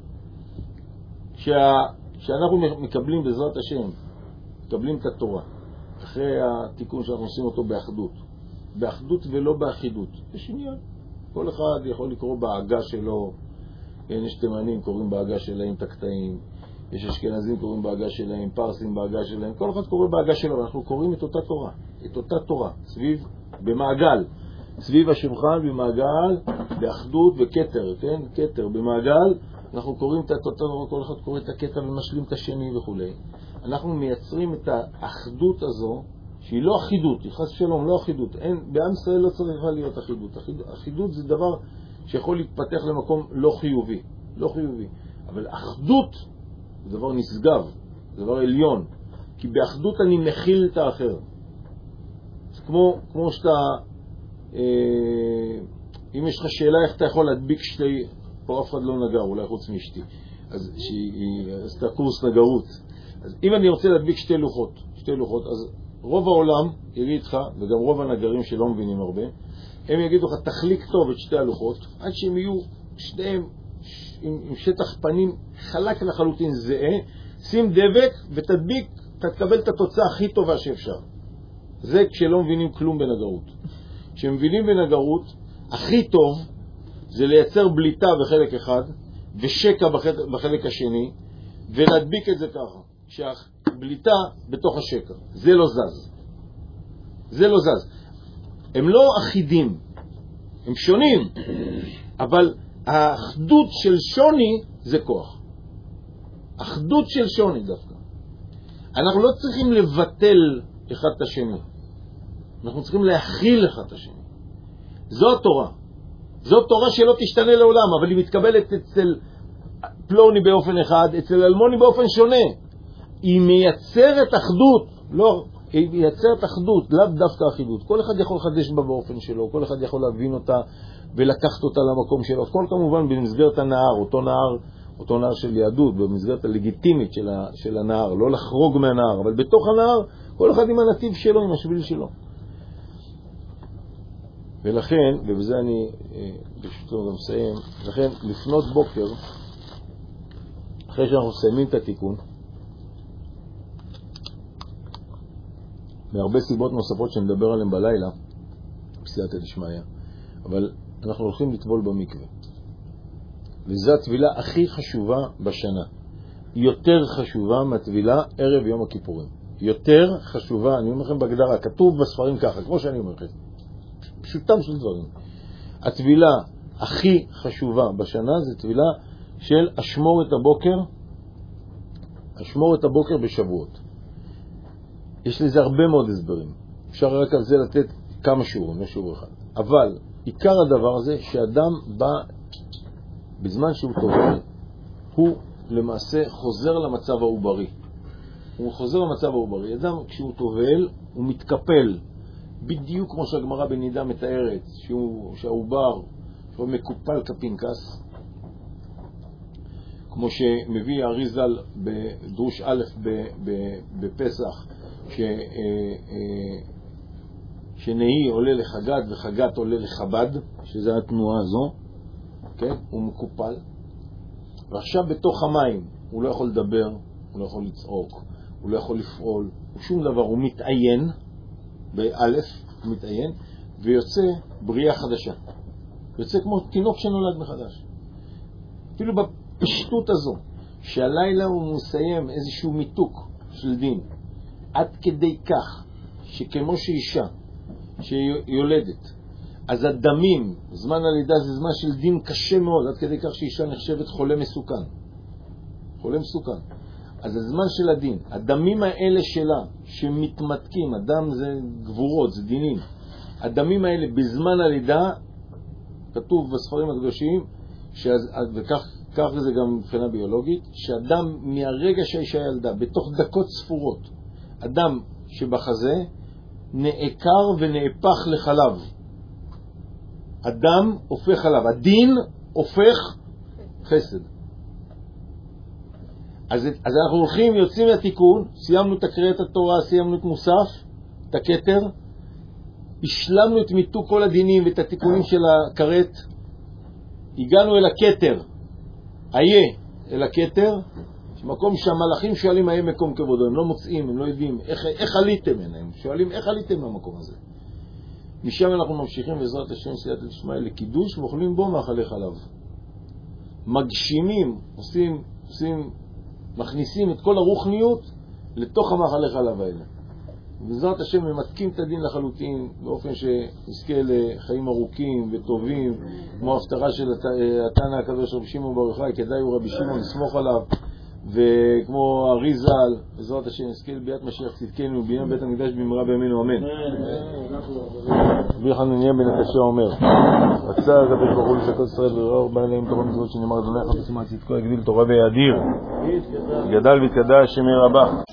S1: שאנחנו מקבלים בעזרת השם, מקבלים את התורה. אחרי התיקון שאנחנו עושים אותו באחדות. באחדות ולא באחידות. יש עניין. כל אחד יכול לקרוא בעגה שלו. יש תימנים קוראים בעגה שלהם את הקטעים. יש אשכנזים קוראים בעגה שלהם, פרסים בעגה שלהם. כל אחד קורא בעגה שלו. אנחנו קוראים את אותה תורה. את אותה תורה. במעגל. סביב השולחן, במעגל, באחדות וכתר, כן? כתר, במעגל. אנחנו קוראים את אותה תורה. כל אחד קורא את הקטע ומשלים את השני וכו'. אנחנו מייצרים את האחדות הזו, שהיא לא אחידות, היא חס שלום, לא אחידות. בעם ישראל לא צריכה להיות אחידות. אחידות זה דבר שיכול להתפתח למקום לא חיובי. לא חיובי. אבל אחדות זה דבר נשגב, זה דבר עליון. כי באחדות אני מכיל את האחר. זה כמו שאתה, אם יש לך שאלה איך אתה יכול להדביק שתי, פה אף אחד לא נגר, אולי חוץ מאשתי. אז עשתה קורס נגרות. אז אם אני רוצה להדביק שתי לוחות, אז רוב העולם יגיד לך, וגם רוב הנגרים שלא מבינים הרבה, הם יגידו לך, תחליק טוב את שתי הלוחות, עד שהם יהיו שתיהם עם שטח פנים חלק לחלוטין זהה, שים דבק ותדביק, תקבל את התוצאה הכי טובה שאפשר. זה כשלא מבינים כלום בנגרות. כשמבינים בנגרות, הכי טוב זה לייצר בליטה בחלק אחד, ושקע בחלק השני, ולהדביק את זה ככה. שהבליטה בתוך השקע. זה לא זז. זה לא זז. הם לא אחידים. הם שונים. אבל האחדות של שוני זה כוח. אחדות של שוני דווקא. אנחנו לא צריכים לבטל אחד את השני. אנחנו צריכים להכיל אחד את השני. זו התורה. זו תורה שלא תשתנה לעולם, אבל היא מתקבלת אצל פלוני באופן אחד, אצל אלמוני באופן שונה. היא מייצרת אחדות, לא, היא מייצרת אחדות, לאו דווקא אחידות. כל אחד יכול לחדש בה באופן שלו, כל אחד יכול להבין אותה ולקחת אותה למקום שלו. הכל כמובן במסגרת הנהר, אותו נהר של יהדות, במסגרת הלגיטימית של הנהר, לא לחרוג מהנהר, אבל בתוך הנהר, כל אחד עם הנתיב שלו, עם השביל שלו. ולכן, ובזה אני פשוט לא מסיים. לכן, לפנות בוקר, אחרי שאנחנו מסיימים את התיקון, מהרבה סיבות נוספות שנדבר עליהן בלילה, בסייעתא דשמיא, אבל אנחנו הולכים לטבול במקווה. וזו התבילה הכי חשובה בשנה. יותר חשובה מהתבילה ערב יום הכיפורים. יותר חשובה, אני אומר לכם בהגדרה, כתוב בספרים ככה, כמו שאני אומר לכם. פשוטם של דברים. התבילה הכי חשובה בשנה זה תבילה של אשמור את הבוקר בשבועות. יש לזה הרבה מאוד הסברים. אפשר רק על זה לתת כמה שיעורים, לא שיעור אחד. אבל עיקר הדבר הזה שאדם בא בזמן שהוא טובל, הוא למעשה חוזר למצב העוברי. הוא חוזר למצב העוברי. אדם כשהוא טובל, הוא מתקפל. בדיוק כמו שהגמרא בנידה מתארת, שהעובר שהוא מקופל כפנקס, כמו שמביא אריזל בדרוש א' בפסח, שנהי עולה לחגת וחגת עולה לחב"ד, שזה התנועה הזו, כן? הוא מקופל, ועכשיו בתוך המים הוא לא יכול לדבר, הוא לא יכול לצעוק, הוא לא יכול לפעול, שום דבר, הוא מתעיין, באלף הוא מתעיין, ויוצא בריאה חדשה. יוצא כמו תינוק שנולד מחדש. אפילו בפשטות הזו, שהלילה הוא מסיים איזשהו מיתוק של דין, עד כדי כך שכמו שאישה שיולדת, אז הדמים, זמן הלידה זה זמן של דין קשה מאוד, עד כדי כך שאישה נחשבת חולה מסוכן. חולה מסוכן. אז הזמן של הדין, הדמים האלה שלה שמתמתקים, הדם זה גבורות, זה דינים. הדמים האלה בזמן הלידה, כתוב בספרים הקדושים, וכך זה גם מבחינה ביולוגית, שאדם מהרגע שהאישה ילדה, בתוך דקות ספורות, אדם שבחזה נעקר ונהפך לחלב. אדם הופך חלב, הדין הופך חסד. אז אנחנו הולכים, יוצאים לתיקון, סיימנו את קריאת התורה, סיימנו את מוסף, את הכתר, השלמנו את מיתוק כל הדינים ואת התיקונים של הקראת, הגענו אל הכתר, אל הכתר, מקום שהמלאכים שואלים היה מקום כבודו, הם לא מוצאים, הם לא יודעים איך עליתם הם שואלים איך עליתם מהמקום הזה. משם אנחנו ממשיכים בעזרת השם סייעתא דשמיא לקידוש ואוכלים בו מאכלי חלב. מגשימים, מכניסים את כל הרוחניות לתוך המאכלי חלב האלה. בעזרת השם ממתקים את הדין לחלוטין באופן שנזכה לחיים ארוכים וטובים, כמו ההפטרה של התנא הקדוש רבי שמעון בר יוחאי, כדאי הוא רבי שמעון לסמוך עליו, וכמו אריזל, בעזרת השם נזכה לביאת משיח צדקנו ובניין בית המקדש במהרה בימינו אמן. רבי חנניה בן עקשיא אומר, רצה הקדוש ברוך הוא לשקות ישראל וראה בא אליהם תורה מצוות שנאמר אדוני חפץ למען צדקו יגדיל תורה ויאדיר, גדל והתקדש שמי רבה.